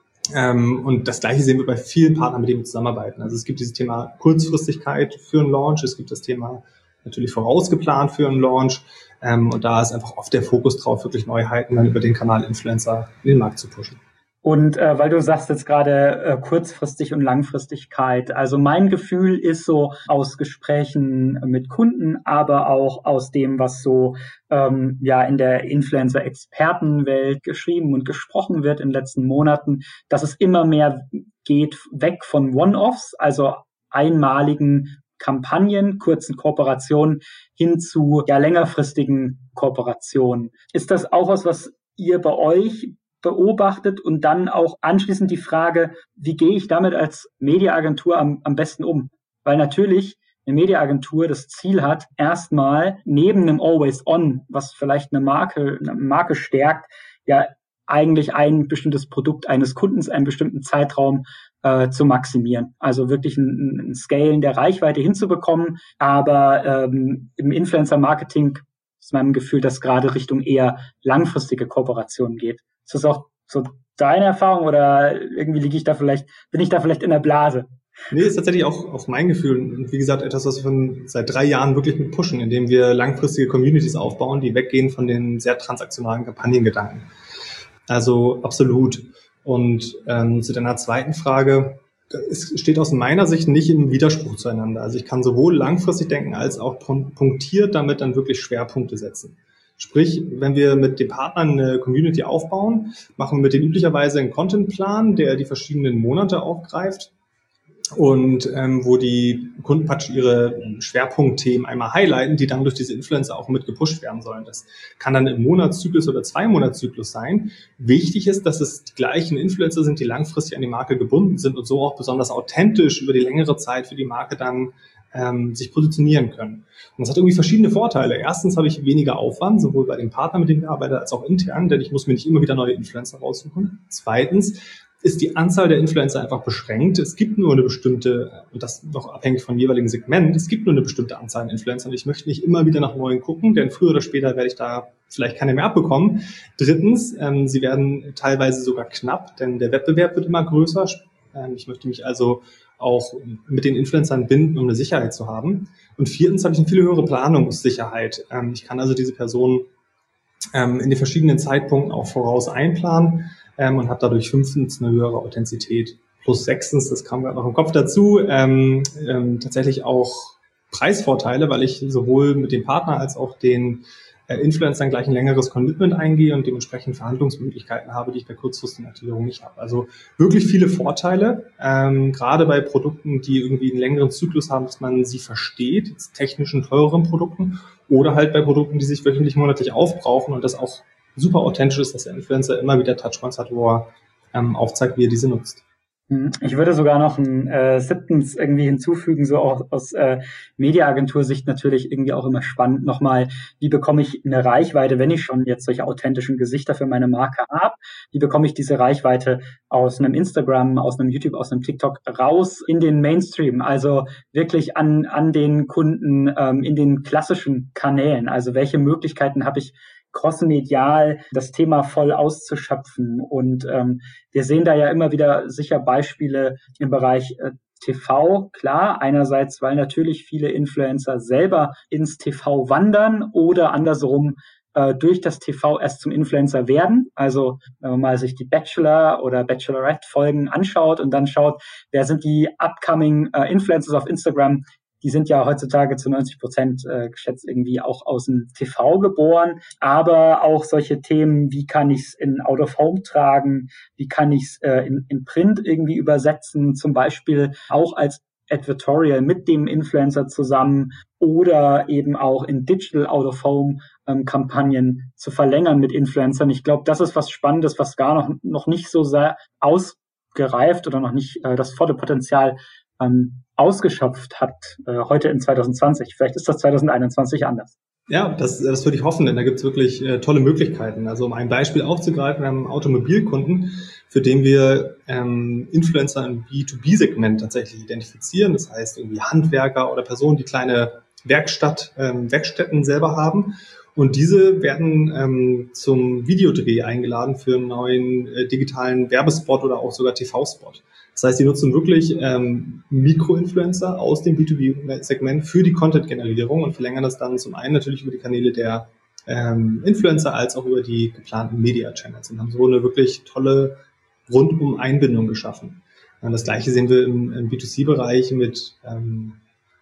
Ähm, und das Gleiche sehen wir bei vielen Partnern, mit denen wir zusammenarbeiten. Also es gibt dieses Thema Kurzfristigkeit für einen Launch, es gibt das Thema natürlich vorausgeplant für einen Launch. Ähm, und da ist einfach oft der Fokus drauf, wirklich Neuheiten dann über den Kanal Influencer in den Markt zu pushen. Und äh, weil du sagst jetzt gerade äh, kurzfristig und Langfristigkeit, also mein Gefühl ist so aus Gesprächen mit Kunden, aber auch aus dem, was so ähm, ja in der Influencer-Expertenwelt geschrieben und gesprochen wird in den letzten Monaten, dass es immer mehr geht weg von One-Offs, also einmaligen Kampagnen, kurzen Kooperationen hin zu ja längerfristigen Kooperationen. Ist das auch was, was ihr bei euch beobachtet und dann auch anschließend die Frage, wie gehe ich damit als Mediaagentur am, am besten um? Weil natürlich eine Mediaagentur das Ziel hat, erstmal neben einem Always On, was vielleicht eine Marke, eine Marke stärkt, ja eigentlich ein bestimmtes Produkt eines Kundens einen bestimmten Zeitraum äh, zu maximieren. Also wirklich ein, ein Scalen der Reichweite hinzubekommen, aber ähm, im Influencer-Marketing ist meinem Gefühl, dass gerade Richtung eher langfristige Kooperationen geht. Ist das auch so deine Erfahrung oder irgendwie liege ich da vielleicht, bin ich da vielleicht in der Blase? Nee, ist tatsächlich auch, auch mein Gefühl. Und wie gesagt, etwas, was wir von seit drei Jahren wirklich mit pushen, indem wir langfristige Communities aufbauen, die weggehen von den sehr transaktionalen Kampagnengedanken. Also absolut. Und ähm, zu deiner zweiten Frage, es steht aus meiner Sicht nicht im Widerspruch zueinander. Also ich kann sowohl langfristig denken als auch punktiert damit dann wirklich Schwerpunkte setzen. Sprich, wenn wir mit den Partnern eine Community aufbauen, machen wir mit denen üblicherweise einen Contentplan, der die verschiedenen Monate aufgreift und ähm, wo die Kunden praktisch ihre Schwerpunktthemen einmal highlighten, die dann durch diese Influencer auch mit gepusht werden sollen. Das kann dann im Monatszyklus oder Zwei-Monatszyklus sein. Wichtig ist, dass es die gleichen Influencer sind, die langfristig an die Marke gebunden sind und so auch besonders authentisch über die längere Zeit für die Marke dann ähm, sich positionieren können. Und das hat irgendwie verschiedene Vorteile. Erstens habe ich weniger Aufwand, sowohl bei den Partnern, mit denen ich arbeite, als auch intern, denn ich muss mir nicht immer wieder neue Influencer raussuchen. Zweitens ist die Anzahl der Influencer einfach beschränkt. Es gibt nur eine bestimmte, und das noch abhängig vom jeweiligen Segment, es gibt nur eine bestimmte Anzahl an Influencern. Ich möchte nicht immer wieder nach neuen gucken, denn früher oder später werde ich da vielleicht keine mehr abbekommen. Drittens, ähm, sie werden teilweise sogar knapp, denn der Wettbewerb wird immer größer. Ähm, ich möchte mich also auch mit den Influencern binden, um eine Sicherheit zu haben. Und viertens habe ich eine viel höhere Planungssicherheit. Ähm, ich kann also diese Person ähm, in den verschiedenen Zeitpunkten auch voraus einplanen. Ähm, und habe dadurch fünftens eine höhere Authentizität. Plus sechstens, das kam gerade noch im Kopf dazu, ähm, ähm, tatsächlich auch Preisvorteile, weil ich sowohl mit dem Partner als auch den äh, Influencern gleich ein längeres Commitment eingehe und dementsprechend Verhandlungsmöglichkeiten habe, die ich bei kurzfristigen Aktivierungen nicht habe. Also wirklich viele Vorteile, ähm, gerade bei Produkten, die irgendwie einen längeren Zyklus haben, dass man sie versteht, jetzt technischen, teureren Produkten, oder halt bei Produkten, die sich wöchentlich, monatlich aufbrauchen und das auch super authentisch ist, dass der Influencer immer wieder Touchpoints hat, wo er ähm, aufzeigt, wie er diese nutzt. Ich würde sogar noch ein äh, siebtens irgendwie hinzufügen, so auch aus äh, Mediaagentursicht natürlich irgendwie auch immer spannend nochmal, wie bekomme ich eine Reichweite, wenn ich schon jetzt solche authentischen Gesichter für meine Marke habe, wie bekomme ich diese Reichweite aus einem Instagram, aus einem YouTube, aus einem TikTok raus in den Mainstream, also wirklich an an den Kunden ähm, in den klassischen Kanälen, also welche Möglichkeiten habe ich crossmedial das Thema voll auszuschöpfen. Und ähm, wir sehen da ja immer wieder sicher Beispiele im Bereich äh, T V, klar, einerseits, weil natürlich viele Influencer selber ins T V wandern oder andersrum äh, durch das T V erst zum Influencer werden. Also wenn man mal sich die Bachelor- oder Bachelorette-Folgen anschaut und dann schaut, wer sind die upcoming äh, Influencers auf Instagram, die sind ja heutzutage zu neunzig Prozent äh, geschätzt irgendwie auch aus dem T V geboren. Aber auch solche Themen, wie kann ich es in Out of Home tragen, wie kann ich es äh, in, in Print irgendwie übersetzen, zum Beispiel auch als Advertorial mit dem Influencer zusammen oder eben auch in Digital Out of Home ähm, Kampagnen zu verlängern mit Influencern. Ich glaube, das ist was Spannendes, was gar noch, noch nicht so sehr ausgereift oder noch nicht äh, das volle Potenzial ähm, ausgeschöpft hat, äh, heute in zwanzig zwanzig. Vielleicht ist das zwanzig einundzwanzig anders. Ja, das, das würde ich hoffen, denn da gibt es wirklich äh, tolle Möglichkeiten. Also um ein Beispiel aufzugreifen, wir haben einen Automobilkunden, für den wir ähm, Influencer im B zwei B-Segment tatsächlich identifizieren. Das heißt irgendwie Handwerker oder Personen, die kleine Werkstatt, ähm, Werkstätten selber haben. Und diese werden ähm, zum Videodreh eingeladen für einen neuen äh, digitalen Werbespot oder auch sogar T V-Spot. Das heißt, die nutzen wirklich ähm, Mikroinfluencer aus dem B zwei B-Segment für die Content-Generierung und verlängern das dann zum einen natürlich über die Kanäle der ähm, Influencer als auch über die geplanten Media-Channels und haben so eine wirklich tolle Rundum-Einbindung geschaffen. Und das Gleiche sehen wir im, im B zwei C-Bereich mit ähm,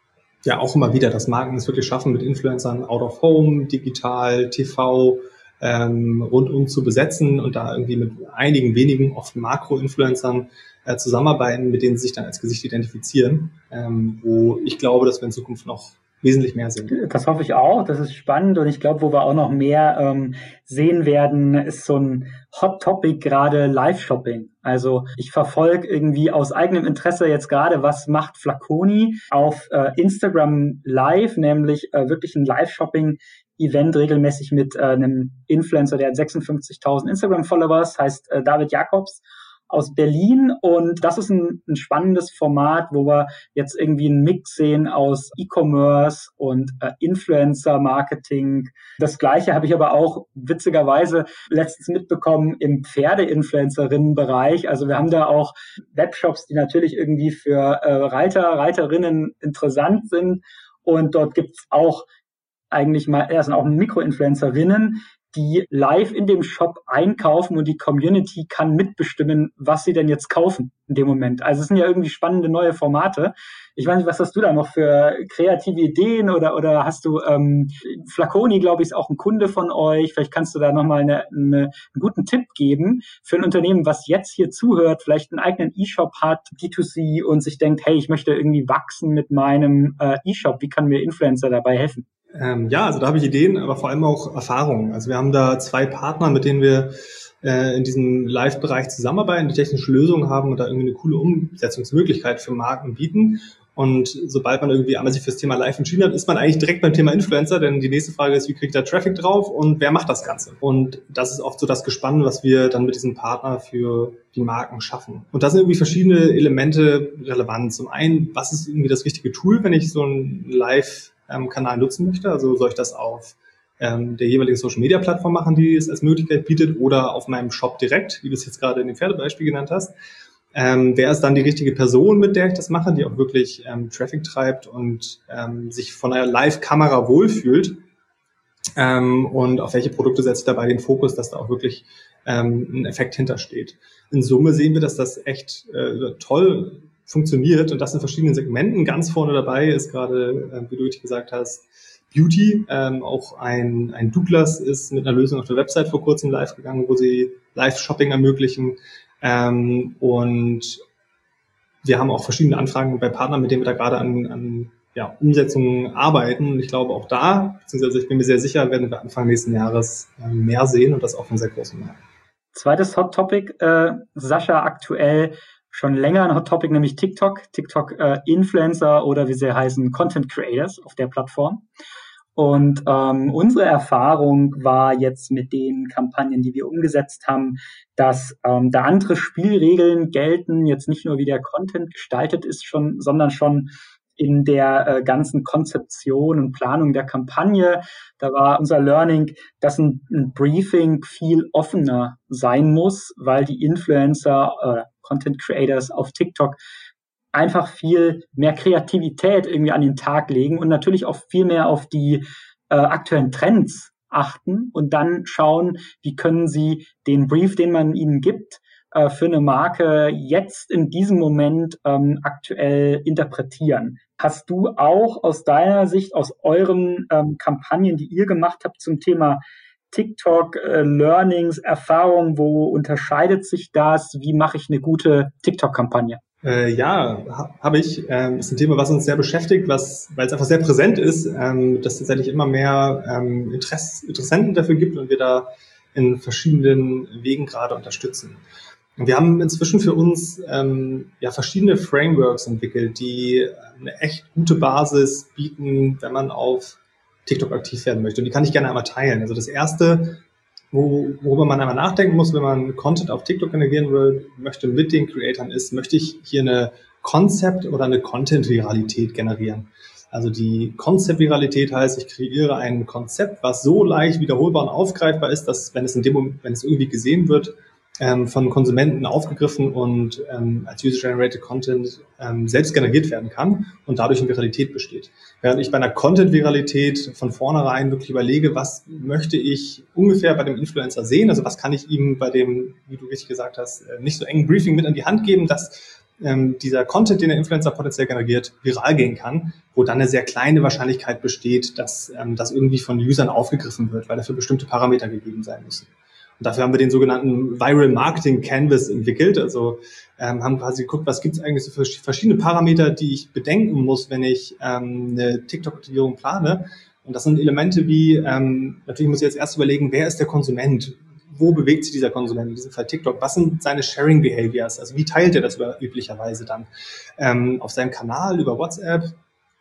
ja auch immer wieder, dass Marken es wirklich schaffen, mit Influencern out of home, digital, T V, ähm, rundum zu besetzen und da irgendwie mit einigen wenigen, oft Makro-Influencern äh, zusammenarbeiten, mit denen sie sich dann als Gesicht identifizieren, ähm, wo ich glaube, dass wir in Zukunft noch wesentlich mehr sehen. Das hoffe ich auch, das ist spannend und ich glaube, wo wir auch noch mehr ähm, sehen werden, ist so ein Hot Topic, gerade Live-Shopping. Also ich verfolge irgendwie aus eigenem Interesse jetzt gerade, was macht Flaconi auf äh, Instagram Live, nämlich äh, wirklich ein Live-Shopping-Event regelmäßig mit äh, einem Influencer, der hat sechsundfünfzigtausend Instagram-Followers, heißt äh, David Jacobs aus Berlin und das ist ein, ein spannendes Format, wo wir jetzt irgendwie einen Mix sehen aus E-Commerce und äh, Influencer-Marketing. Das Gleiche habe ich aber auch witzigerweise letztens mitbekommen im Pferde-Influencerinnen-Bereich. Also wir haben da auch Webshops, die natürlich irgendwie für äh, Reiter, Reiterinnen interessant sind und dort gibt's auch eigentlich mal, ja, sind auch Mikroinfluencerinnen, die live in dem Shop einkaufen und die Community kann mitbestimmen, was sie denn jetzt kaufen in dem Moment. Also es sind ja irgendwie spannende neue Formate. Ich weiß nicht, was hast du da noch für kreative Ideen oder oder hast du, ähm, Flaconi, glaube ich, ist auch ein Kunde von euch. Vielleicht kannst du da nochmal eine, eine, einen guten Tipp geben für ein Unternehmen, was jetzt hier zuhört, vielleicht einen eigenen E-Shop hat, D zwei C und sich denkt, hey, ich möchte irgendwie wachsen mit meinem äh, E-Shop. Wie kann mir Influencer dabei helfen? Ähm, ja, also da habe ich Ideen, aber vor allem auch Erfahrungen. Also wir haben da zwei Partner, mit denen wir äh, in diesem Live-Bereich zusammenarbeiten, die technische Lösungen haben und da irgendwie eine coole Umsetzungsmöglichkeit für Marken bieten. Und sobald man irgendwie einmal sich fürs Thema Live entschieden hat, ist man eigentlich direkt beim Thema Influencer, denn die nächste Frage ist, wie kriegt da Traffic drauf und wer macht das Ganze? Und das ist oft so das Gespann, was wir dann mit diesem Partner für die Marken schaffen. Und da sind irgendwie verschiedene Elemente relevant. Zum einen, was ist irgendwie das richtige Tool, wenn ich so ein Live Kanal nutzen möchte. Also soll ich das auf ähm, der jeweiligen Social-Media-Plattform machen, die es als Möglichkeit bietet, oder auf meinem Shop direkt, wie du es jetzt gerade in dem Pferdebeispiel genannt hast. Ähm, wer ist dann die richtige Person, mit der ich das mache, die auch wirklich ähm, Traffic treibt und ähm, sich von einer Live-Kamera wohlfühlt? Ähm, und auf welche Produkte setze ich dabei den Fokus, dass da auch wirklich ähm, ein Effekt hintersteht? In Summe sehen wir, dass das echt äh, toll funktioniert und das in verschiedenen Segmenten. Ganz vorne dabei ist gerade, äh, wie du richtig gesagt hast, Beauty. Ähm, auch ein, ein Douglas ist mit einer Lösung auf der Website vor kurzem live gegangen, wo sie Live-Shopping ermöglichen. Ähm, und wir haben auch verschiedene Anfragen bei Partnern, mit denen wir da gerade an, an ja, Umsetzungen arbeiten. Und ich glaube auch da, beziehungsweise ich bin mir sehr sicher, werden wir Anfang nächsten Jahres äh, mehr sehen und das auch von sehr großen Marken. Zweites Hot Topic, äh, Sascha, aktuell schon länger ein Hot Topic, nämlich TikTok, TikTok äh, Influencer oder wie sie heißen, Content Creators auf der Plattform. Und ähm, unsere Erfahrung war jetzt mit den Kampagnen, die wir umgesetzt haben, dass ähm, da andere Spielregeln gelten, jetzt nicht nur wie der Content gestaltet ist, schon, sondern schon in der äh, ganzen Konzeption und Planung der Kampagne. Da war unser Learning, dass ein, ein Briefing viel offener sein muss, weil die Influencer, äh, Content Creators auf TikTok einfach viel mehr Kreativität irgendwie an den Tag legen und natürlich auch viel mehr auf die äh, aktuellen Trends achten und dann schauen, wie können sie den Brief, den man ihnen gibt, äh, für eine Marke jetzt in diesem Moment ähm, aktuell interpretieren. Hast du auch aus deiner Sicht, aus euren ähm, Kampagnen, die ihr gemacht habt zum Thema TikTok, äh, Learnings, Erfahrungen, wo unterscheidet sich das? Wie mache ich eine gute TikTok-Kampagne? Äh, ja, ha, habe ich. Ähm, ist ein Thema, was uns sehr beschäftigt, was, weil es einfach sehr präsent ist, ähm, dass es tatsächlich immer mehr ähm, Interess- Interessenten dafür gibt und wir da in verschiedenen Wegen gerade unterstützen. Und wir haben inzwischen für uns ähm, ja verschiedene Frameworks entwickelt, die eine echt gute Basis bieten, wenn man auf TikTok aktiv werden möchte. Und die kann ich gerne einmal teilen. Also das erste, Wo, worüber man einmal nachdenken muss, wenn man Content auf TikTok generieren will, möchte mit den Creatoren ist, möchte ich hier eine Konzept- oder eine Content-Viralität generieren. Also die Konzept-Viralität heißt, ich kreiere ein Konzept, was so leicht wiederholbar und aufgreifbar ist, dass wenn es in dem Moment, wenn es irgendwie gesehen wird, ähm, von Konsumenten aufgegriffen und ähm, als User-Generated Content ähm, selbst generiert werden kann und dadurch eine Viralität besteht. Während ich bei einer Content-Viralität von vornherein wirklich überlege, was möchte ich ungefähr bei dem Influencer sehen, also was kann ich ihm bei dem, wie du richtig gesagt hast, nicht so engen Briefing mit an die Hand geben, dass ähm, dieser Content, den der Influencer potenziell generiert, viral gehen kann, wo dann eine sehr kleine Wahrscheinlichkeit besteht, dass ähm, das irgendwie von Usern aufgegriffen wird, weil dafür bestimmte Parameter gegeben sein müssen. Und dafür haben wir den sogenannten Viral Marketing Canvas entwickelt. Also ähm, haben quasi geguckt, was gibt es eigentlich so für verschiedene Parameter, die ich bedenken muss, wenn ich ähm, eine TikTok-Aktivierung plane. Und das sind Elemente wie, ähm, natürlich muss ich jetzt erst überlegen, wer ist der Konsument? Wo bewegt sich dieser Konsument, in diesem Fall TikTok? Was sind seine Sharing Behaviors? Also wie teilt er das über, üblicherweise dann? Ähm, auf seinem Kanal, über WhatsApp?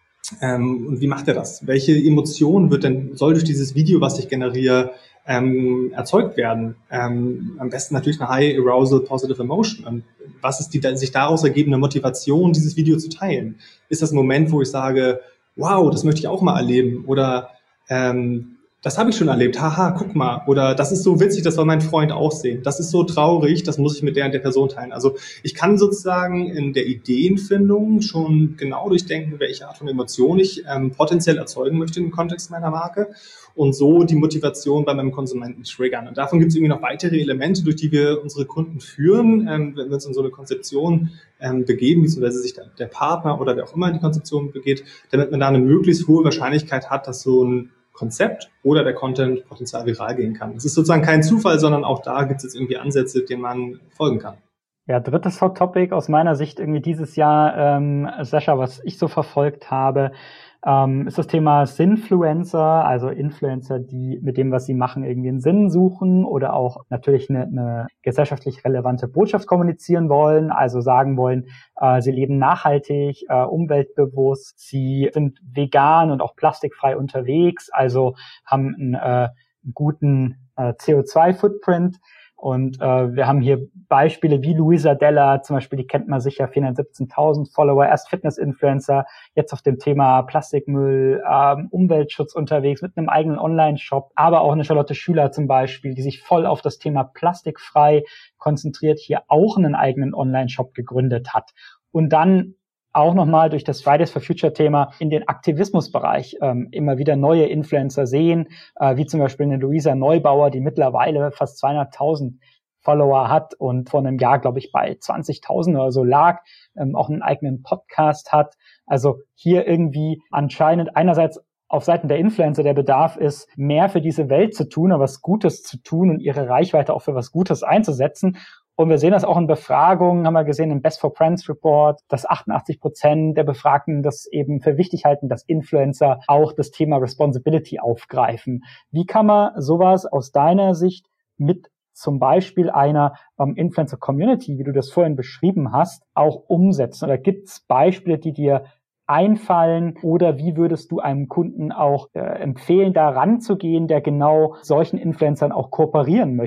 Ähm, und wie macht er das? Welche Emotionen wird denn, soll durch dieses Video, was ich generiere, ähm, erzeugt werden? Ähm, am besten natürlich eine High Arousal Positive Emotion. Und was ist die sich daraus ergebende Motivation, dieses Video zu teilen? Ist das ein Moment, wo ich sage, wow, das möchte ich auch mal erleben? Oder ähm, das habe ich schon erlebt, haha, guck mal. Oder das ist so witzig, das soll mein Freund auch sehen. Das ist so traurig, das muss ich mit der und der Person teilen. Also ich kann sozusagen in der Ideenfindung schon genau durchdenken, welche Art von Emotion ich ähm, potenziell erzeugen möchte im Kontext meiner Marke und so die Motivation bei meinem Konsumenten triggern. Und davon gibt es irgendwie noch weitere Elemente, durch die wir unsere Kunden führen, ähm, wenn wir uns in so eine Konzeption ähm, begeben, beziehungsweise sich der, der Partner oder wer auch immer in die Konzeption begeht, damit man da eine möglichst hohe Wahrscheinlichkeit hat, dass so ein Konzept oder der Content potenziell viral gehen kann. Es ist sozusagen kein Zufall, sondern auch da gibt es jetzt irgendwie Ansätze, denen man folgen kann. Ja, drittes Hot Topic aus meiner Sicht irgendwie dieses Jahr, ähm, Sascha, was ich so verfolgt habe, ähm, ist das Thema Sinfluencer, also Influencer, die mit dem, was sie machen, irgendwie einen Sinn suchen oder auch natürlich eine, eine gesellschaftlich relevante Botschaft kommunizieren wollen, also sagen wollen, äh, sie leben nachhaltig, äh, umweltbewusst, sie sind vegan und auch plastikfrei unterwegs, also haben einen, äh, einen guten äh, C O zwei Footprint. Und äh, wir haben hier Beispiele wie Luisa Della, zum Beispiel, die kennt man sicher, vierhundertsiebzehntausend Follower, erst Fitness-Influencer, jetzt auf dem Thema Plastikmüll, ähm, Umweltschutz unterwegs mit einem eigenen Online-Shop, aber auch eine Charlotte Schüler zum Beispiel, die sich voll auf das Thema plastikfrei konzentriert, hier auch einen eigenen Online-Shop gegründet hat. Und dann auch nochmal durch das Fridays for Future Thema in den Aktivismusbereich ähm, immer wieder neue Influencer sehen, äh, wie zum Beispiel eine Luisa Neubauer, die mittlerweile fast zweihunderttausend Follower hat und vor einem Jahr, glaube ich, bei zwanzigtausend oder so lag, ähm, auch einen eigenen Podcast hat. Also hier irgendwie anscheinend einerseits auf Seiten der Influencer der Bedarf ist, mehr für diese Welt zu tun, aber was Gutes zu tun und ihre Reichweite auch für was Gutes einzusetzen. Und wir sehen das auch in Befragungen, haben wir gesehen im Best for Brands Report, dass achtundachtzig Prozent der Befragten das eben für wichtig halten, dass Influencer auch das Thema Responsibility aufgreifen. Wie kann man sowas aus deiner Sicht mit zum Beispiel einer ähm, Influencer-Community, wie du das vorhin beschrieben hast, auch umsetzen? Oder gibt es Beispiele, die dir einfallen? Oder wie würdest du einem Kunden auch äh, empfehlen, da ranzugehen, der genau solchen Influencern auch kooperieren möchte?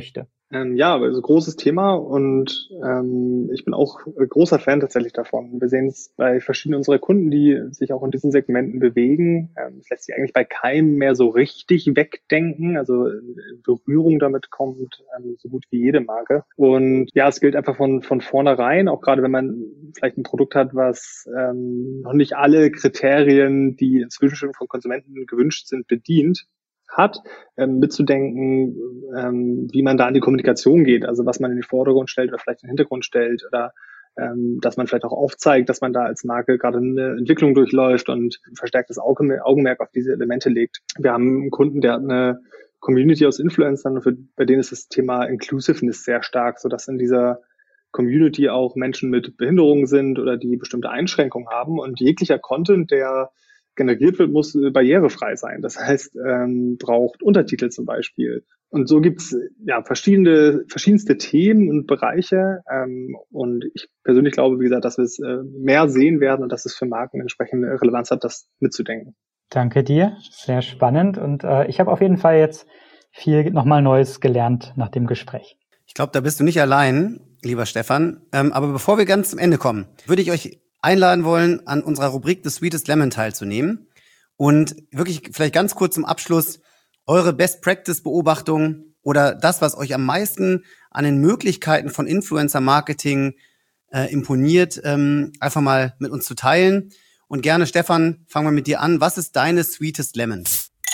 Ähm, ja, also großes Thema und ähm, ich bin auch großer Fan tatsächlich davon. Wir sehen es bei verschiedenen unserer Kunden, die sich auch in diesen Segmenten bewegen. Ähm, es lässt sich eigentlich bei keinem mehr so richtig wegdenken, also in Berührung damit kommt ähm, so gut wie jede Marke. Und ja, es gilt einfach von von vornherein, auch gerade wenn man vielleicht ein Produkt hat, was ähm, noch nicht alle Kriterien, die inzwischen schon von Konsumenten gewünscht sind, bedient, hat, ähm, mitzudenken, ähm, wie man da in die Kommunikation geht, also was man in den Vordergrund stellt oder vielleicht in den Hintergrund stellt oder ähm, dass man vielleicht auch aufzeigt, dass man da als Marke gerade eine Entwicklung durchläuft und ein verstärktes Augenmerk auf diese Elemente legt. Wir haben einen Kunden, der hat eine Community aus Influencern, für, bei denen ist das Thema Inclusiveness sehr stark, sodass in dieser Community auch Menschen mit Behinderungen sind oder die bestimmte Einschränkungen haben und jeglicher Content, der generiert wird, muss barrierefrei sein. Das heißt, ähm, braucht Untertitel zum Beispiel. Und so gibt's ja verschiedene, verschiedenste Themen und Bereiche. Ähm, und ich persönlich glaube, wie gesagt, dass wir es äh, mehr sehen werden und dass es für Marken entsprechende Relevanz hat, das mitzudenken. Danke dir, sehr spannend. Und äh, ich habe auf jeden Fall jetzt viel nochmal Neues gelernt nach dem Gespräch. Ich glaube, da bist du nicht allein, lieber Stefan. Ähm, aber bevor wir ganz zum Ende kommen, würde ich euch einladen wollen, an unserer Rubrik The Sweetest Lemon teilzunehmen und wirklich vielleicht ganz kurz zum Abschluss eure Best-Practice-Beobachtung oder das, was euch am meisten an den Möglichkeiten von Influencer-Marketing äh, imponiert, ähm, einfach mal mit uns zu teilen. Und gerne, Stefan, fangen wir mit dir an. Was ist deine Sweetest Lemon?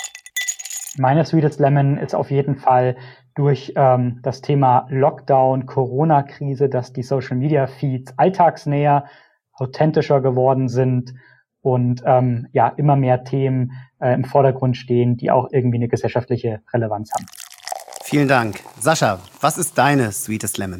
Meine Sweetest Lemon ist auf jeden Fall durch ähm, das Thema Lockdown, Corona-Krise, dass die Social-Media-Feeds alltagsnäher, authentischer geworden sind und ähm, ja immer mehr Themen äh, im Vordergrund stehen, die auch irgendwie eine gesellschaftliche Relevanz haben. Vielen Dank. Sascha, was ist deine Sweetest Lemon?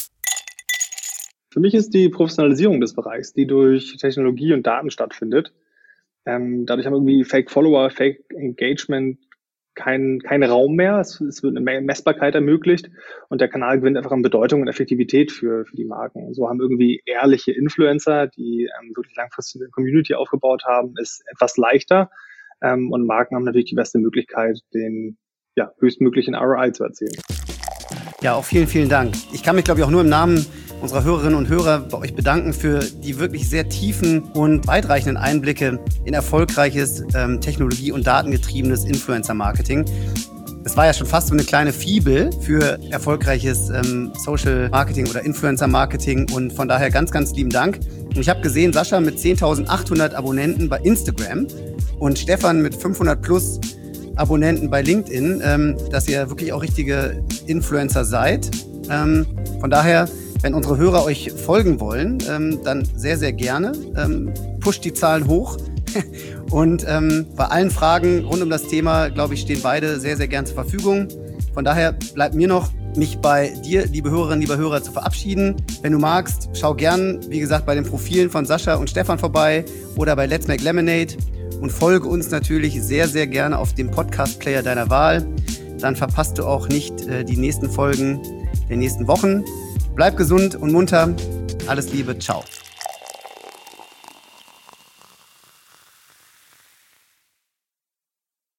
Für mich ist die Professionalisierung des Bereichs, die durch Technologie und Daten stattfindet. Ähm, dadurch haben irgendwie Fake Follower, Fake Engagement kein, kein Raum mehr. Es, es wird eine Messbarkeit ermöglicht und der Kanal gewinnt einfach an Bedeutung und Effektivität für, für die Marken. Und so haben irgendwie ehrliche Influencer, die ähm, wirklich langfristig eine Community aufgebaut haben, ist etwas leichter. Ähm, und Marken haben natürlich die beste Möglichkeit, den ja, höchstmöglichen R O I zu erzielen. Ja, auch vielen, vielen Dank. Ich kann mich, glaube ich, auch nur im Namen unserer Hörerinnen und Hörer bei euch bedanken für die wirklich sehr tiefen und weitreichenden Einblicke in erfolgreiches, ähm, technologie- und datengetriebenes Influencer-Marketing. Es war ja schon fast so eine kleine Fibel für erfolgreiches ähm, Social-Marketing oder Influencer-Marketing und von daher ganz, ganz lieben Dank. Und ich habe gesehen, Sascha mit zehntausendachthundert Abonnenten bei Instagram und Stefan mit fünfhundert plus Abonnenten bei LinkedIn, ähm, dass ihr wirklich auch richtige Influencer seid. Ähm, von daher, wenn unsere Hörer euch folgen wollen, ähm, dann sehr, sehr gerne. Ähm, pusht die Zahlen hoch. Und ähm, bei allen Fragen rund um das Thema, glaube ich, stehen beide sehr, sehr gern zur Verfügung. Von daher bleibt mir noch, mich bei dir, liebe Hörerinnen, liebe Hörer, zu verabschieden. Wenn du magst, schau gern, wie gesagt, bei den Profilen von Sascha und Stefan vorbei oder bei Let's Make Lemonade und folge uns natürlich sehr, sehr gerne auf dem Podcast-Player deiner Wahl. Dann verpasst du auch nicht äh, die nächsten Folgen der nächsten Wochen. Bleib gesund und munter. Alles Liebe. Ciao.